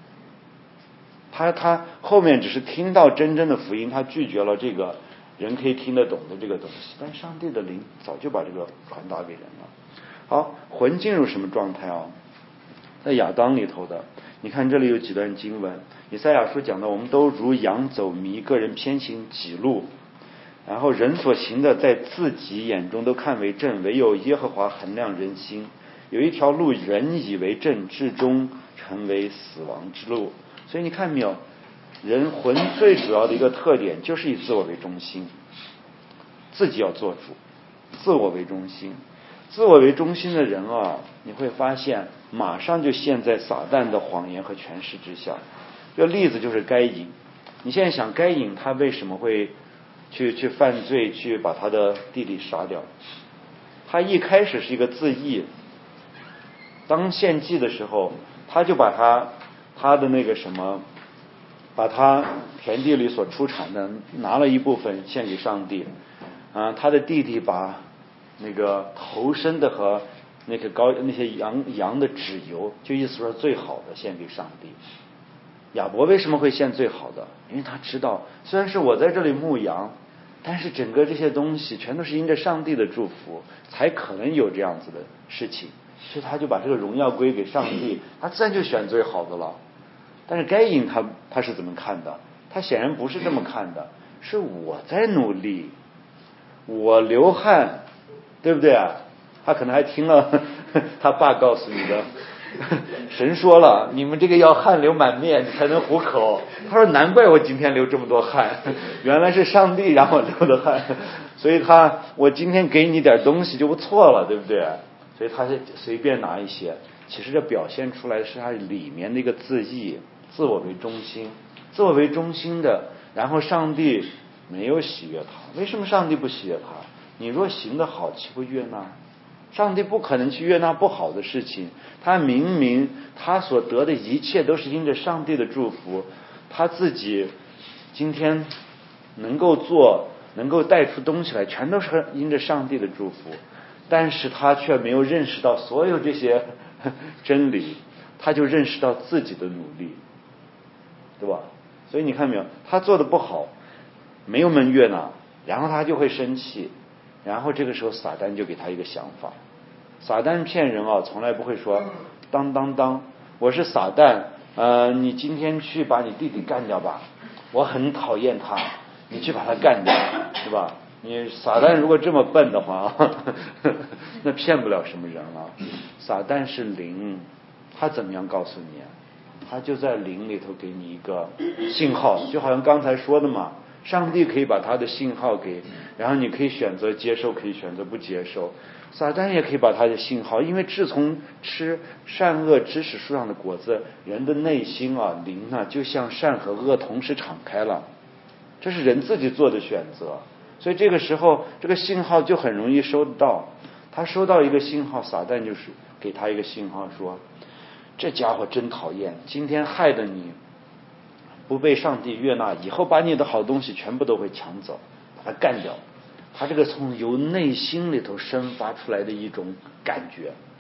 他后面只是听到真正的福音，他拒绝了这个人可以听得懂的这个东西，但上帝的灵早就把这个传达给人了。好，魂进入什么状态啊？在亚当里头的，你看这里有几段经文，以赛亚书讲的，我们都如羊走迷，个人偏行己路，然后人所行的在自己眼中都看为正，唯有耶和华衡量人心。有一条路人以为正，至终成为死亡之路。所以你看没有，人魂最主要的一个特点就是以自我为中心，自己要做主，自我为中心。自我为中心的人啊，你会发现马上就陷在撒旦的谎言和权势之下。这个例子就是该隐。你现在想该隐他为什么会去犯罪，去把他的弟弟杀掉？他一开始是一个自义，当献祭的时候，他就把他的那个什么，把他田地里所出产的拿了一部分献给上帝。他的弟弟把那个头生的和那些羊的脂油，就意思说最好的献给上帝。亚伯为什么会献最好的？因为他知道，虽然是我在这里牧羊，但是整个这些东西全都是因着上帝的祝福，才可能有这样子的事情。所以他就把这个荣耀归给上帝，他自然就选最好的了。但是该隐他是怎么看的？他显然不是这么看的，是我在努力，我流汗，对不对啊？他可能还听了他爸告诉你的，神说了，你们这个要汗流满面，你才能糊口。他说难怪我今天流这么多汗，原来是上帝让我流的汗，所以我今天给你点东西就不错了，对不对？所以他是随便拿一些，其实这表现出来是他里面的一个自义，自我为中心，自我为中心的，然后上帝没有喜悦他。为什么上帝不喜悦他？你若行得好，岂不悦纳？上帝不可能去悦纳不好的事情，他明明他所得的一切都是因着上帝的祝福，他自己今天能够做，能够带出东西来，全都是因着上帝的祝福，但是他却没有认识到所有这些真理，他就认识到自己的努力，对吧？所以你看没有，他做的不好，没有人悦纳，然后他就会生气，然后这个时候撒旦就给他一个想法。撒旦骗人啊，从来不会说当我是撒旦，你今天去把你弟弟干掉吧，我很讨厌他，你去把他干掉，对吧？你撒旦如果这么笨的话那骗不了什么人了。撒旦是灵，他怎么样告诉你？他就在灵里头给你一个信号，就好像刚才说的嘛，上帝可以把他的信号给，然后你可以选择接受，可以选择不接受。撒旦也可以把他的信号，因为自从吃善恶知识树上的果子，人的内心啊，灵啊，就像善和恶同时敞开了，这是人自己做的选择。所以这个时候这个信号就很容易收得到。他收到一个信号，撒旦就是给他一个信号，说这家伙真讨厌，今天害得你不被上帝悦纳，以后把你的好东西全部都会抢走，把他干掉。他这个从由内心里头生发出来的一种感觉，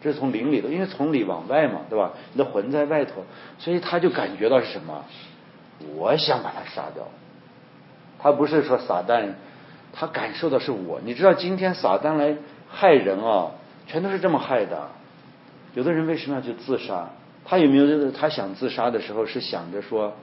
这是从灵里头，因为从里往外嘛，对吧？你的魂在外头，所以他就感觉到是什么？我想把他杀掉。他不是说撒旦，他感受的是我。你知道今天撒旦来害人啊，全都是这么害的。有的人为什么要去自杀？他有没有他想自杀的时候是想着说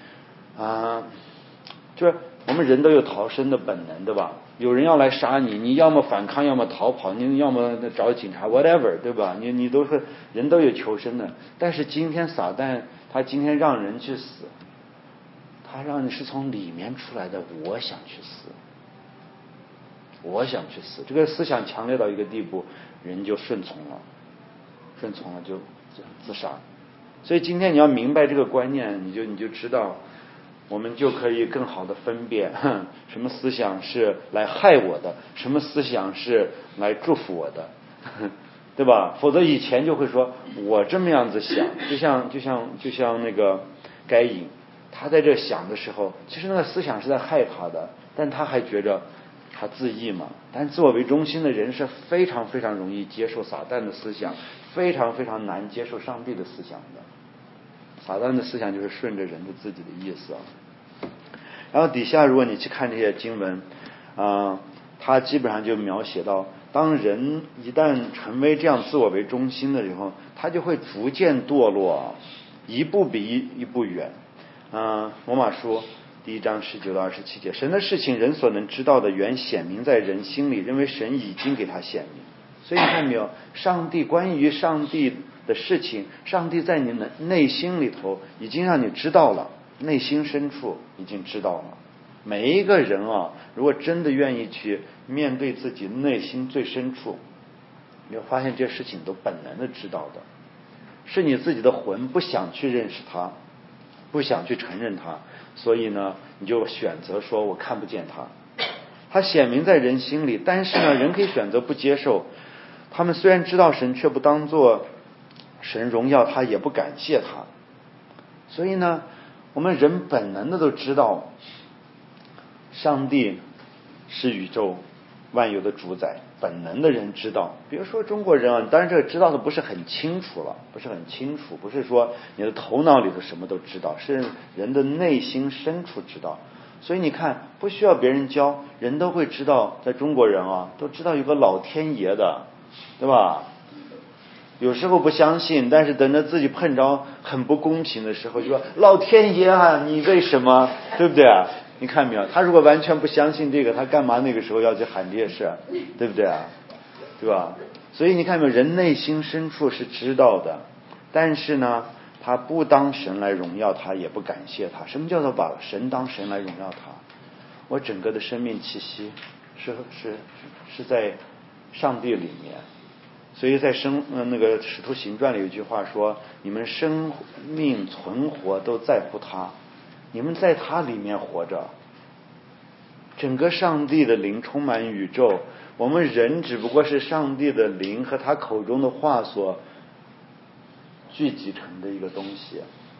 就是我们人都有逃生的本能，对吧？有人要来杀你，你要么反抗，要么逃跑，你要么找警察 whatever， 对吧？你都是人都有求生的。但是今天撒旦他今天让人去死，他让你是从里面出来的，我想去死，我想去死。这个思想强烈到一个地步，人就顺从了就自杀。所以今天你要明白这个观念，你就知道，我们就可以更好的分辨什么思想是来害我的，什么思想是来祝福我的，对吧？否则以前就会说我这么样子想，就像那个该隐，他在这想的时候，其实那个思想是在害他的，但他还觉着他自义嘛。但自我为中心的人是非常非常容易接受撒旦的思想，非常非常难接受上帝的思想的。撒旦的思想就是顺着人的自己的意思啊。然后底下如果你去看这些经文他基本上就描写到，当人一旦成为这样自我为中心的以后，他就会逐渐堕落，一步比一步远。罗马书1章19到27节，神的事情人所能知道的原显明在人心里，认为神已经给他显明。所以你看没有，关于上帝的事情，上帝在你的内心里头已经让你知道了，内心深处已经知道了。每一个人如果真的愿意去面对自己内心最深处，你会发现这些事情都本能的知道的，是你自己的魂不想去认识它，不想去承认它，所以呢你就选择说我看不见它。它显明在人心里，但是呢人可以选择不接受。他们虽然知道神，却不当作神荣耀他，也不感谢他。所以呢我们人本能的都知道上帝是宇宙万有的主宰，本能的人知道。比如说中国人当然这个知道的不是很清楚了，不是说你的头脑里头什么都知道，是人的内心深处知道。所以你看不需要别人教，人都会知道，在中国人都知道有个老天爷的，对吧？有时候不相信，但是等着自己碰着很不公平的时候就说老天爷你为什么，对不对啊？你看没有，他如果完全不相信这个，他干嘛那个时候要去喊这些事，对不对啊？对吧？所以你看没有，人内心深处是知道的，但是呢他不当神来荣耀他，也不感谢他。什么叫做把神当神来荣耀他？我整个的生命气息是在上帝里面。所以在那个使徒行传里有一句话说，你们生命存活都在乎他，你们在他里面活着。整个上帝的灵充满宇宙，我们人只不过是上帝的灵和他口中的话所聚集成的一个东西，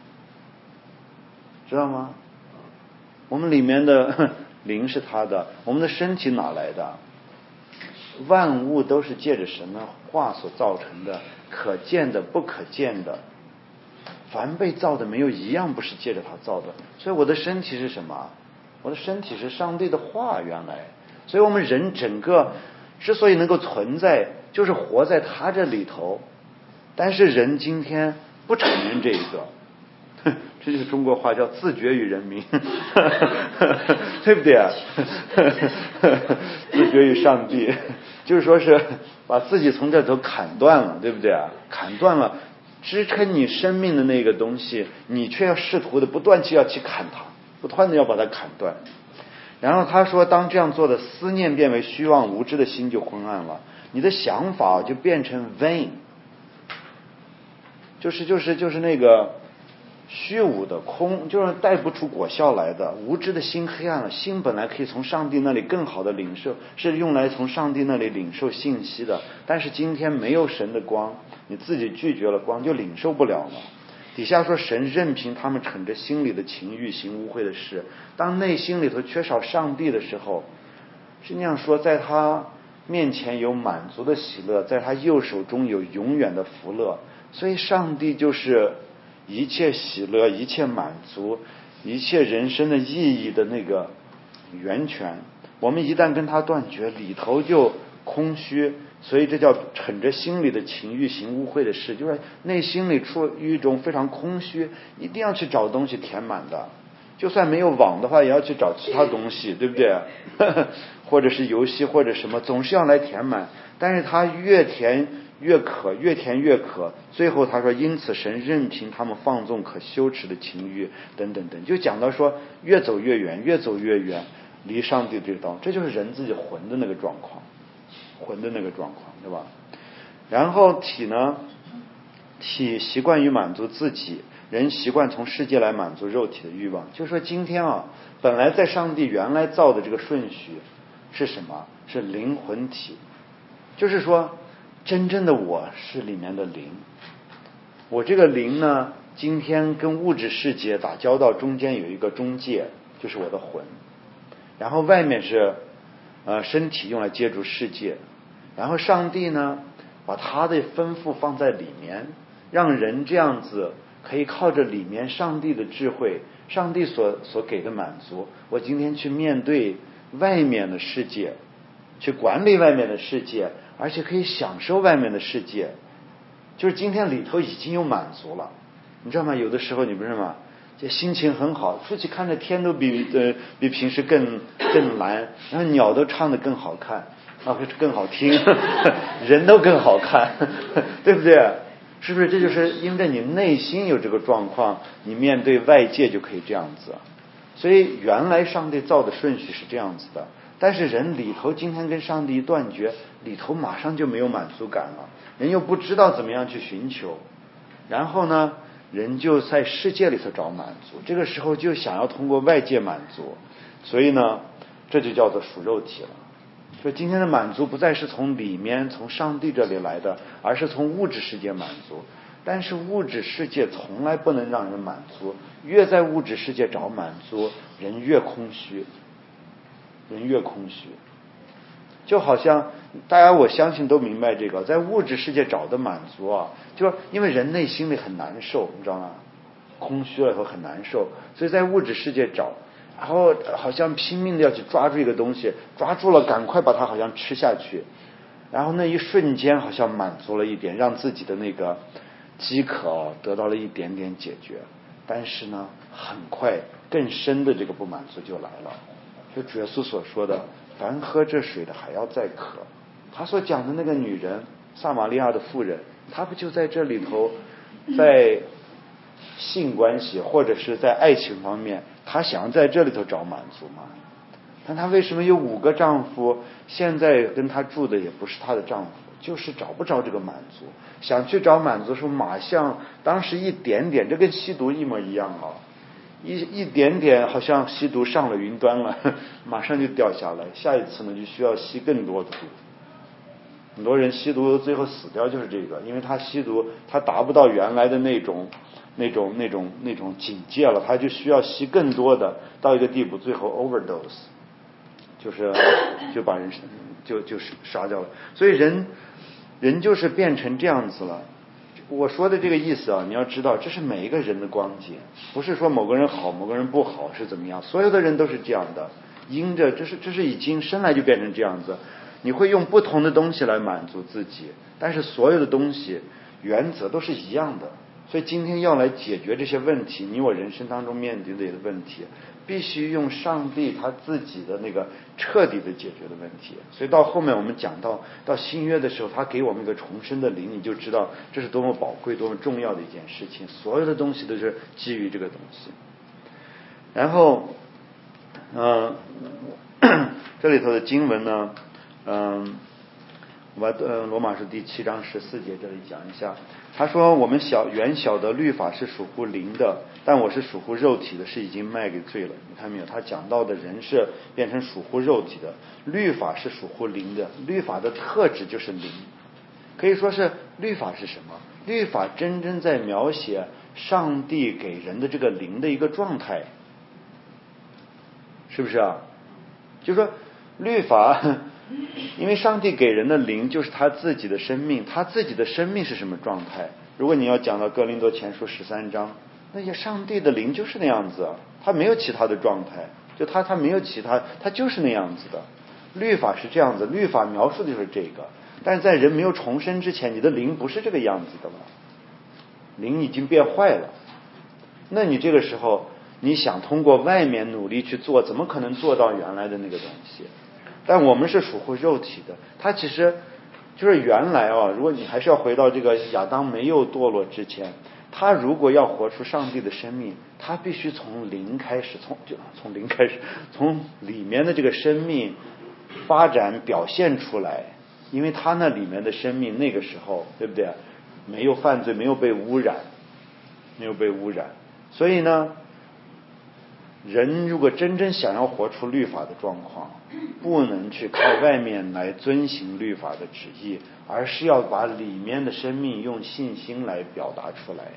知道吗？我们里面的灵是他的，我们的身体哪来的？万物都是借着神的话所造成的，可见的不可见的，凡被造的没有一样不是借着他造的。所以我的身体是什么？我的身体是上帝的话，原来。所以我们人整个之所以能够存在，就是活在他这里头。但是人今天不承认这一个，这就是中国话叫自绝于人民，对不对啊？自绝于上帝，就是说是把自己从这头砍断了，对不对啊？砍断了支撑你生命的那个东西，你却要试图的不断去要去砍它，不断的要把它砍断。然后他说，当这样做的，思念变为虚妄，无知的心就昏暗了，你的想法就变成 vain， 就是那个虚无的空，就是带不出果效来的。无知的心黑暗了，心本来可以从上帝那里更好的领受，是用来从上帝那里领受信息的，但是今天没有神的光，你自己拒绝了光，就领受不了了。底下说神任凭他们逞着心里的情欲行污秽的事。当内心里头缺少上帝的时候，是那样说，在他面前有满足的喜乐，在他右手中有永远的福乐。所以上帝就是一切喜乐、一切满足、一切人生的意义的那个源泉。我们一旦跟他断绝，里头就空虚，所以这叫逞着心里的情欲行污秽的事，就是内心里处于一种非常空虚，一定要去找东西填满的。就算没有网的话，也要去找其他东西，对不对？或者是游戏或者什么，总是要来填满。但是他越填越渴，越填越渴。最后他说，因此神任凭他们放纵可羞耻的情欲等等等，就讲到说越走越远，越走越远，离上帝这个道，这就是人自己魂的那个状况，对吧？然后体呢，体习惯于满足自己，人习惯从世界来满足肉体的欲望。就是说今天本来在上帝原来造的这个顺序是什么？是灵魂体，就是说真正的我是里面的灵，我这个灵呢，今天跟物质世界打交道，中间有一个中介，就是我的魂，然后外面是身体用来接触世界，然后上帝呢把他的吩咐放在里面，让人这样子可以靠着里面上帝的智慧，上帝所给的满足，我今天去面对外面的世界，去管理外面的世界，而且可以享受外面的世界，就是今天里头已经有满足了。你知道吗？有的时候你不是吗？这心情很好，出去看着天都比平时更蓝，然后鸟都唱得更好看更好听人都更好看对不对？是不是？这就是因为你内心有这个状况，你面对外界就可以这样子。所以原来上帝造的顺序是这样子的，但是人里头今天跟上帝断绝，里头马上就没有满足感了，人又不知道怎么样去寻求，然后呢人就在世界里头找满足，这个时候就想要通过外界满足，所以呢这就叫做属肉体了。所以今天的满足不再是从里面从上帝这里来的，而是从物质世界满足。但是物质世界从来不能让人满足，越在物质世界找满足，人越空虚。就好像大家我相信都明白这个，在物质世界找的满足就是因为人内心里很难受，你知道吗？空虚了以后很难受，所以在物质世界找，然后好像拼命的要去抓住一个东西，抓住了赶快把它好像吃下去，然后那一瞬间好像满足了一点，让自己的那个饥渴得到了一点点解决。但是呢很快更深的这个不满足就来了，就主耶稣所说的凡喝这水的还要再渴。他所讲的那个女人撒玛利亚的妇人，她不就在这里头，在性关系或者是在爱情方面，她想要在这里头找满足吗？但她为什么有5个丈夫，现在跟她住的也不是她的丈夫，就是找不着这个满足，想去找满足的时候，马上当时一点点，这跟吸毒一模一样一点点好像吸毒上了云端了，马上就掉下来，下一次呢就需要吸更多的毒。很多人吸毒最后死掉就是这个，因为他吸毒他达不到原来的那种警戒了，他就需要吸更多的，到一个地步最后 overdose， 就把人就是杀掉了。所以人就是变成这样子了。我说的这个意思你要知道这是每一个人的光景，不是说某个人好某个人不好是怎么样，所有的人都是这样的，因着这是已经生来就变成这样子。你会用不同的东西来满足自己，但是所有的东西原则都是一样的。所以今天要来解决这些问题，你我人生当中面对的问题，必须用上帝他自己的那个彻底的解决的问题。所以到后面我们讲到新约的时候，他给我们一个重生的灵，你就知道这是多么宝贵多么重要的一件事情，所有的东西都是基于这个东西。然后这里头的经文呢我把罗马书第7章14节这里讲一下。他说我们原晓得律法是属乎灵的，但我是属乎肉体的，是已经卖给罪了。你看没有？他讲到的人是变成属乎肉体的，律法是属乎灵的，律法的特质就是灵。可以说是律法是什么？律法真正在描写上帝给人的这个灵的一个状态，是不是就是说律法因为上帝给人的灵就是他自己的生命，他自己的生命是什么状态？如果你要讲到哥林多前书13章，那些上帝的灵就是那样子，他没有其他的状态，就他没有其他，他就是那样子的。律法是这样子，律法描述的就是这个，但是在人没有重生之前，你的灵不是这个样子的了，灵已经变坏了。那你这个时候你想通过外面努力去做，怎么可能做到原来的那个东西？但我们是属乎肉体的，它其实就是原来如果你还是要回到这个亚当没有堕落之前，他如果要活出上帝的生命，他必须从零开始，从零开始，从里面的这个生命发展表现出来，因为他那里面的生命那个时候，对不对？没有犯罪，没有被污染，所以呢，人如果真正想要活出律法的状况，不能去靠外面来遵行律法的旨意，而是要把里面的生命用信心来表达出来。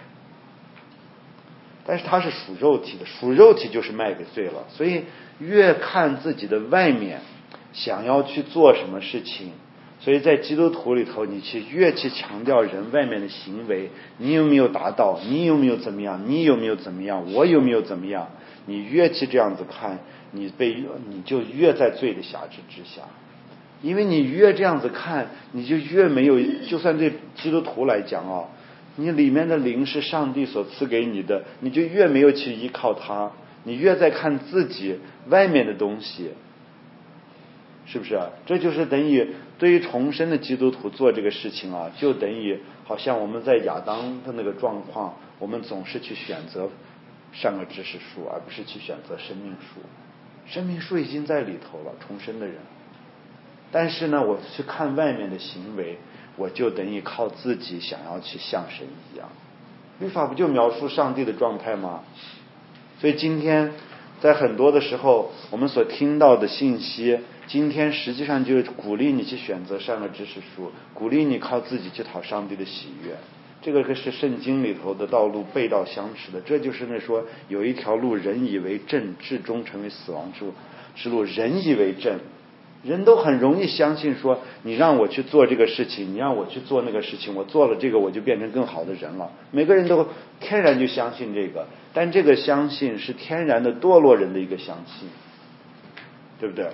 但是他是属肉体的，属肉体就是卖给罪了，所以越看自己的外面想要去做什么事情，所以在基督徒里头，你越去强调人外面的行为，你有没有达到，你有没有怎么样，你有没有怎么样，我有没有怎么样，你越去这样子看，你就越在罪的辖制之下。因为你越这样子看，你就越没有，就算对基督徒来讲你里面的灵是上帝所赐给你的，你就越没有去依靠它，你越在看自己外面的东西，是不是？这就是等于对于重生的基督徒做这个事情就等于好像我们在亚当的那个状况，我们总是去选择善恶知识树，而不是去选择生命树。生命树已经在里头了，重生的人。但是呢，我去看外面的行为，我就等于靠自己想要去像神一样。律法不就描述上帝的状态吗？所以今天在很多的时候，我们所听到的信息，今天实际上就是鼓励你去选择善恶知识树，鼓励你靠自己去讨上帝的喜悦。这个是圣经里头的道路背道相驰的，这就是那说有一条路人以为正，至终成为死亡之路。人以为正，人都很容易相信说，你让我去做这个事情，你让我去做那个事情，我做了这个我就变成更好的人了。每个人都天然就相信这个，但这个相信是天然的堕落人的一个相信，对不对？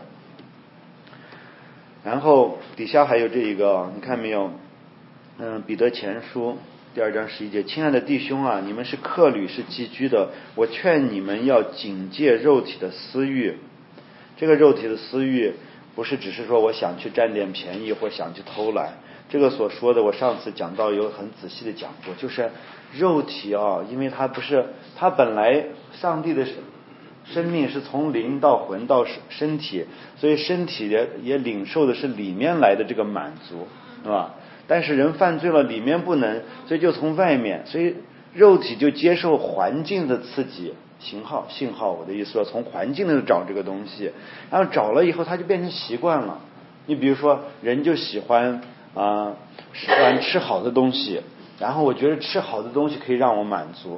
然后底下还有这一个，你看没有？彼得前书2章11节，亲爱的弟兄你们是客旅，是寄居的，我劝你们要警戒肉体的私欲。这个肉体的私欲不是只是说我想去占点便宜或想去偷懒，这个所说的我上次讲到有很仔细的讲过，就是肉体因为它本来上帝的生命是从灵到魂到身体，所以身体也领受的是里面来的这个满足，是吧？但是人犯罪了，里面不能，所以就从外面，所以肉体就接受环境的刺激，信号，我的意思说从环境那找这个东西，然后找了以后它就变成习惯了。你比如说人就喜欢吃好的东西，然后我觉得吃好的东西可以让我满足，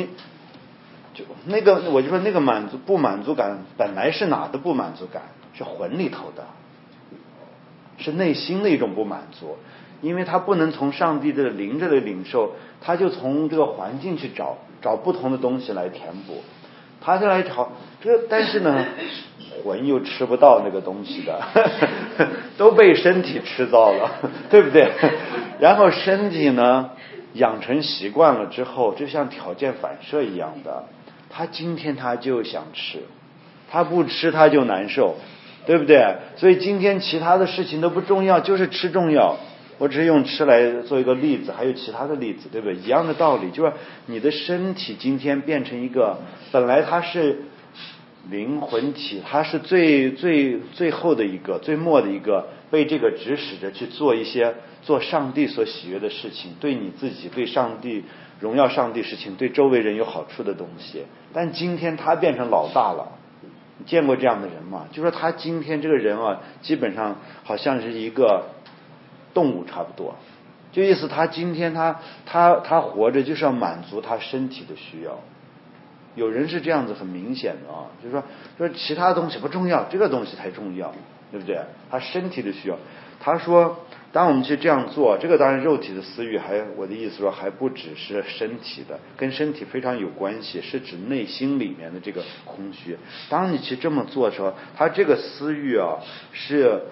我就说那个不满足感本来是哪的不满足感？是魂里头的，是内心的一种不满足。因为他不能从上帝的灵这里领受，他就从这个环境去找不同的东西来填补，他就来找但是呢，魂又吃不到那个东西的，都被身体吃到了，对不对？然后身体呢，养成习惯了之后，就像条件反射一样的，他今天他就想吃，他不吃他就难受，对不对？所以今天其他的事情都不重要，就是吃重要。我只是用吃来做一个例子，还有其他的例子，对不对？一样的道理，就是你的身体今天变成一个，本来它是灵魂体，它是最后的一个，最末的一个，被这个指使着去做上帝所喜悦的事情，对你自己，对上帝荣耀上帝事情，对周围人有好处的东西。但今天他变成老大了，你见过这样的人吗？就说他今天这个人基本上好像是一个动物差不多，就意思他今天他活着就是要满足他身体的需要。有人是这样子很明显的就是说其他东西不重要，这个东西才重要。 对不对？他身体的需要。他说当我们去这样做，这个当然肉体的私欲我的意思说还不只是身体的，跟身体非常有关系，是指内心里面的这个空虚。当你去这么做的时候，他这个私欲是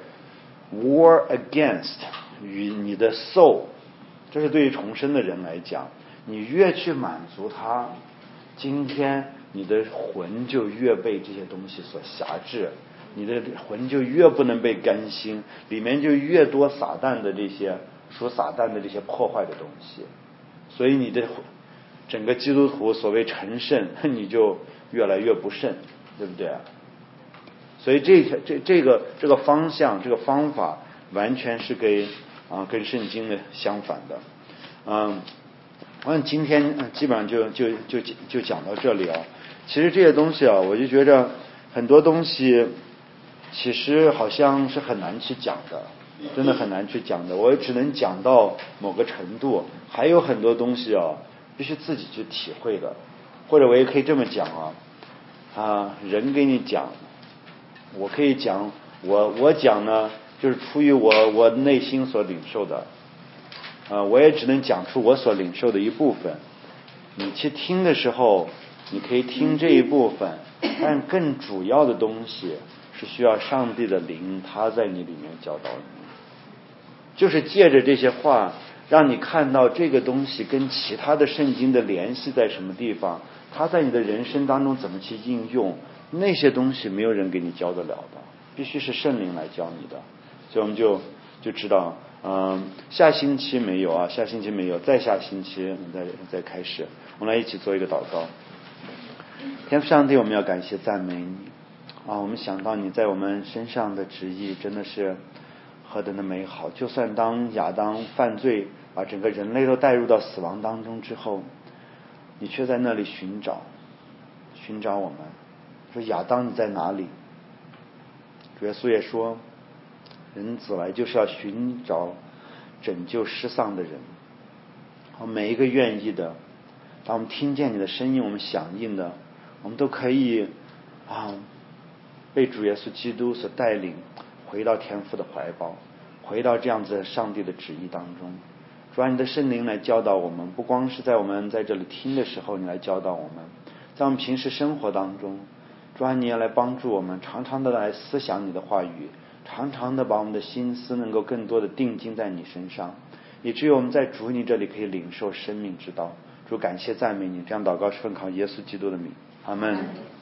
war against 与你的 soul， 这是对于重生的人来讲，你越去满足他，今天你的魂就越被这些东西所辖制，你的魂就越不能被更新，里面就越多撒旦的这些属撒旦的这些破坏的东西，所以你的整个基督徒所谓成圣，你就越来越不圣，对不对？所以这个方向，这个方法完全是跟圣经的相反的。我想今天基本上就讲到这里其实这些东西我就觉着很多东西其实好像是很难去讲的，真的很难去讲的，我只能讲到某个程度，还有很多东西必须自己去体会的。或者我也可以这么讲人给你讲，我可以讲，我讲呢就是出于我内心所领受的我也只能讲出我所领受的一部分。你去听的时候，你可以听这一部分，但更主要的东西是需要上帝的灵，他在你里面教导你，就是借着这些话，让你看到这个东西跟其他的圣经的联系在什么地方，他在你的人生当中怎么去应用，那些东西没有人给你教得了的，必须是圣灵来教你的。所以我们就知道下星期没有下星期没有，再下星期再开始，我们来一起做一个祷告。天父上帝，我们要感谢赞美你我们想到你在我们身上的旨意真的是何等的美好，就算当亚当犯罪把整个人类都带入到死亡当中之后，你却在那里寻找我们，说亚当你在哪里？主耶稣也说人子来就是要寻找拯救失丧的人。每一个愿意的，当我们听见你的声音，我们响应的，我们都可以被主耶稣基督所带领回到天父的怀抱，回到这样子上帝的旨意当中。主啊，你的圣灵来教导我们，不光是在我们在这里听的时候你来教导我们，在我们平时生活当中，主啊，你也来帮助我们常常的来思想你的话语，常常的把我们的心思能够更多的定睛在你身上，以至于我们在主你这里可以领受生命之道。主感谢赞美你，这样祷告是奉靠耶稣基督的名，阿们。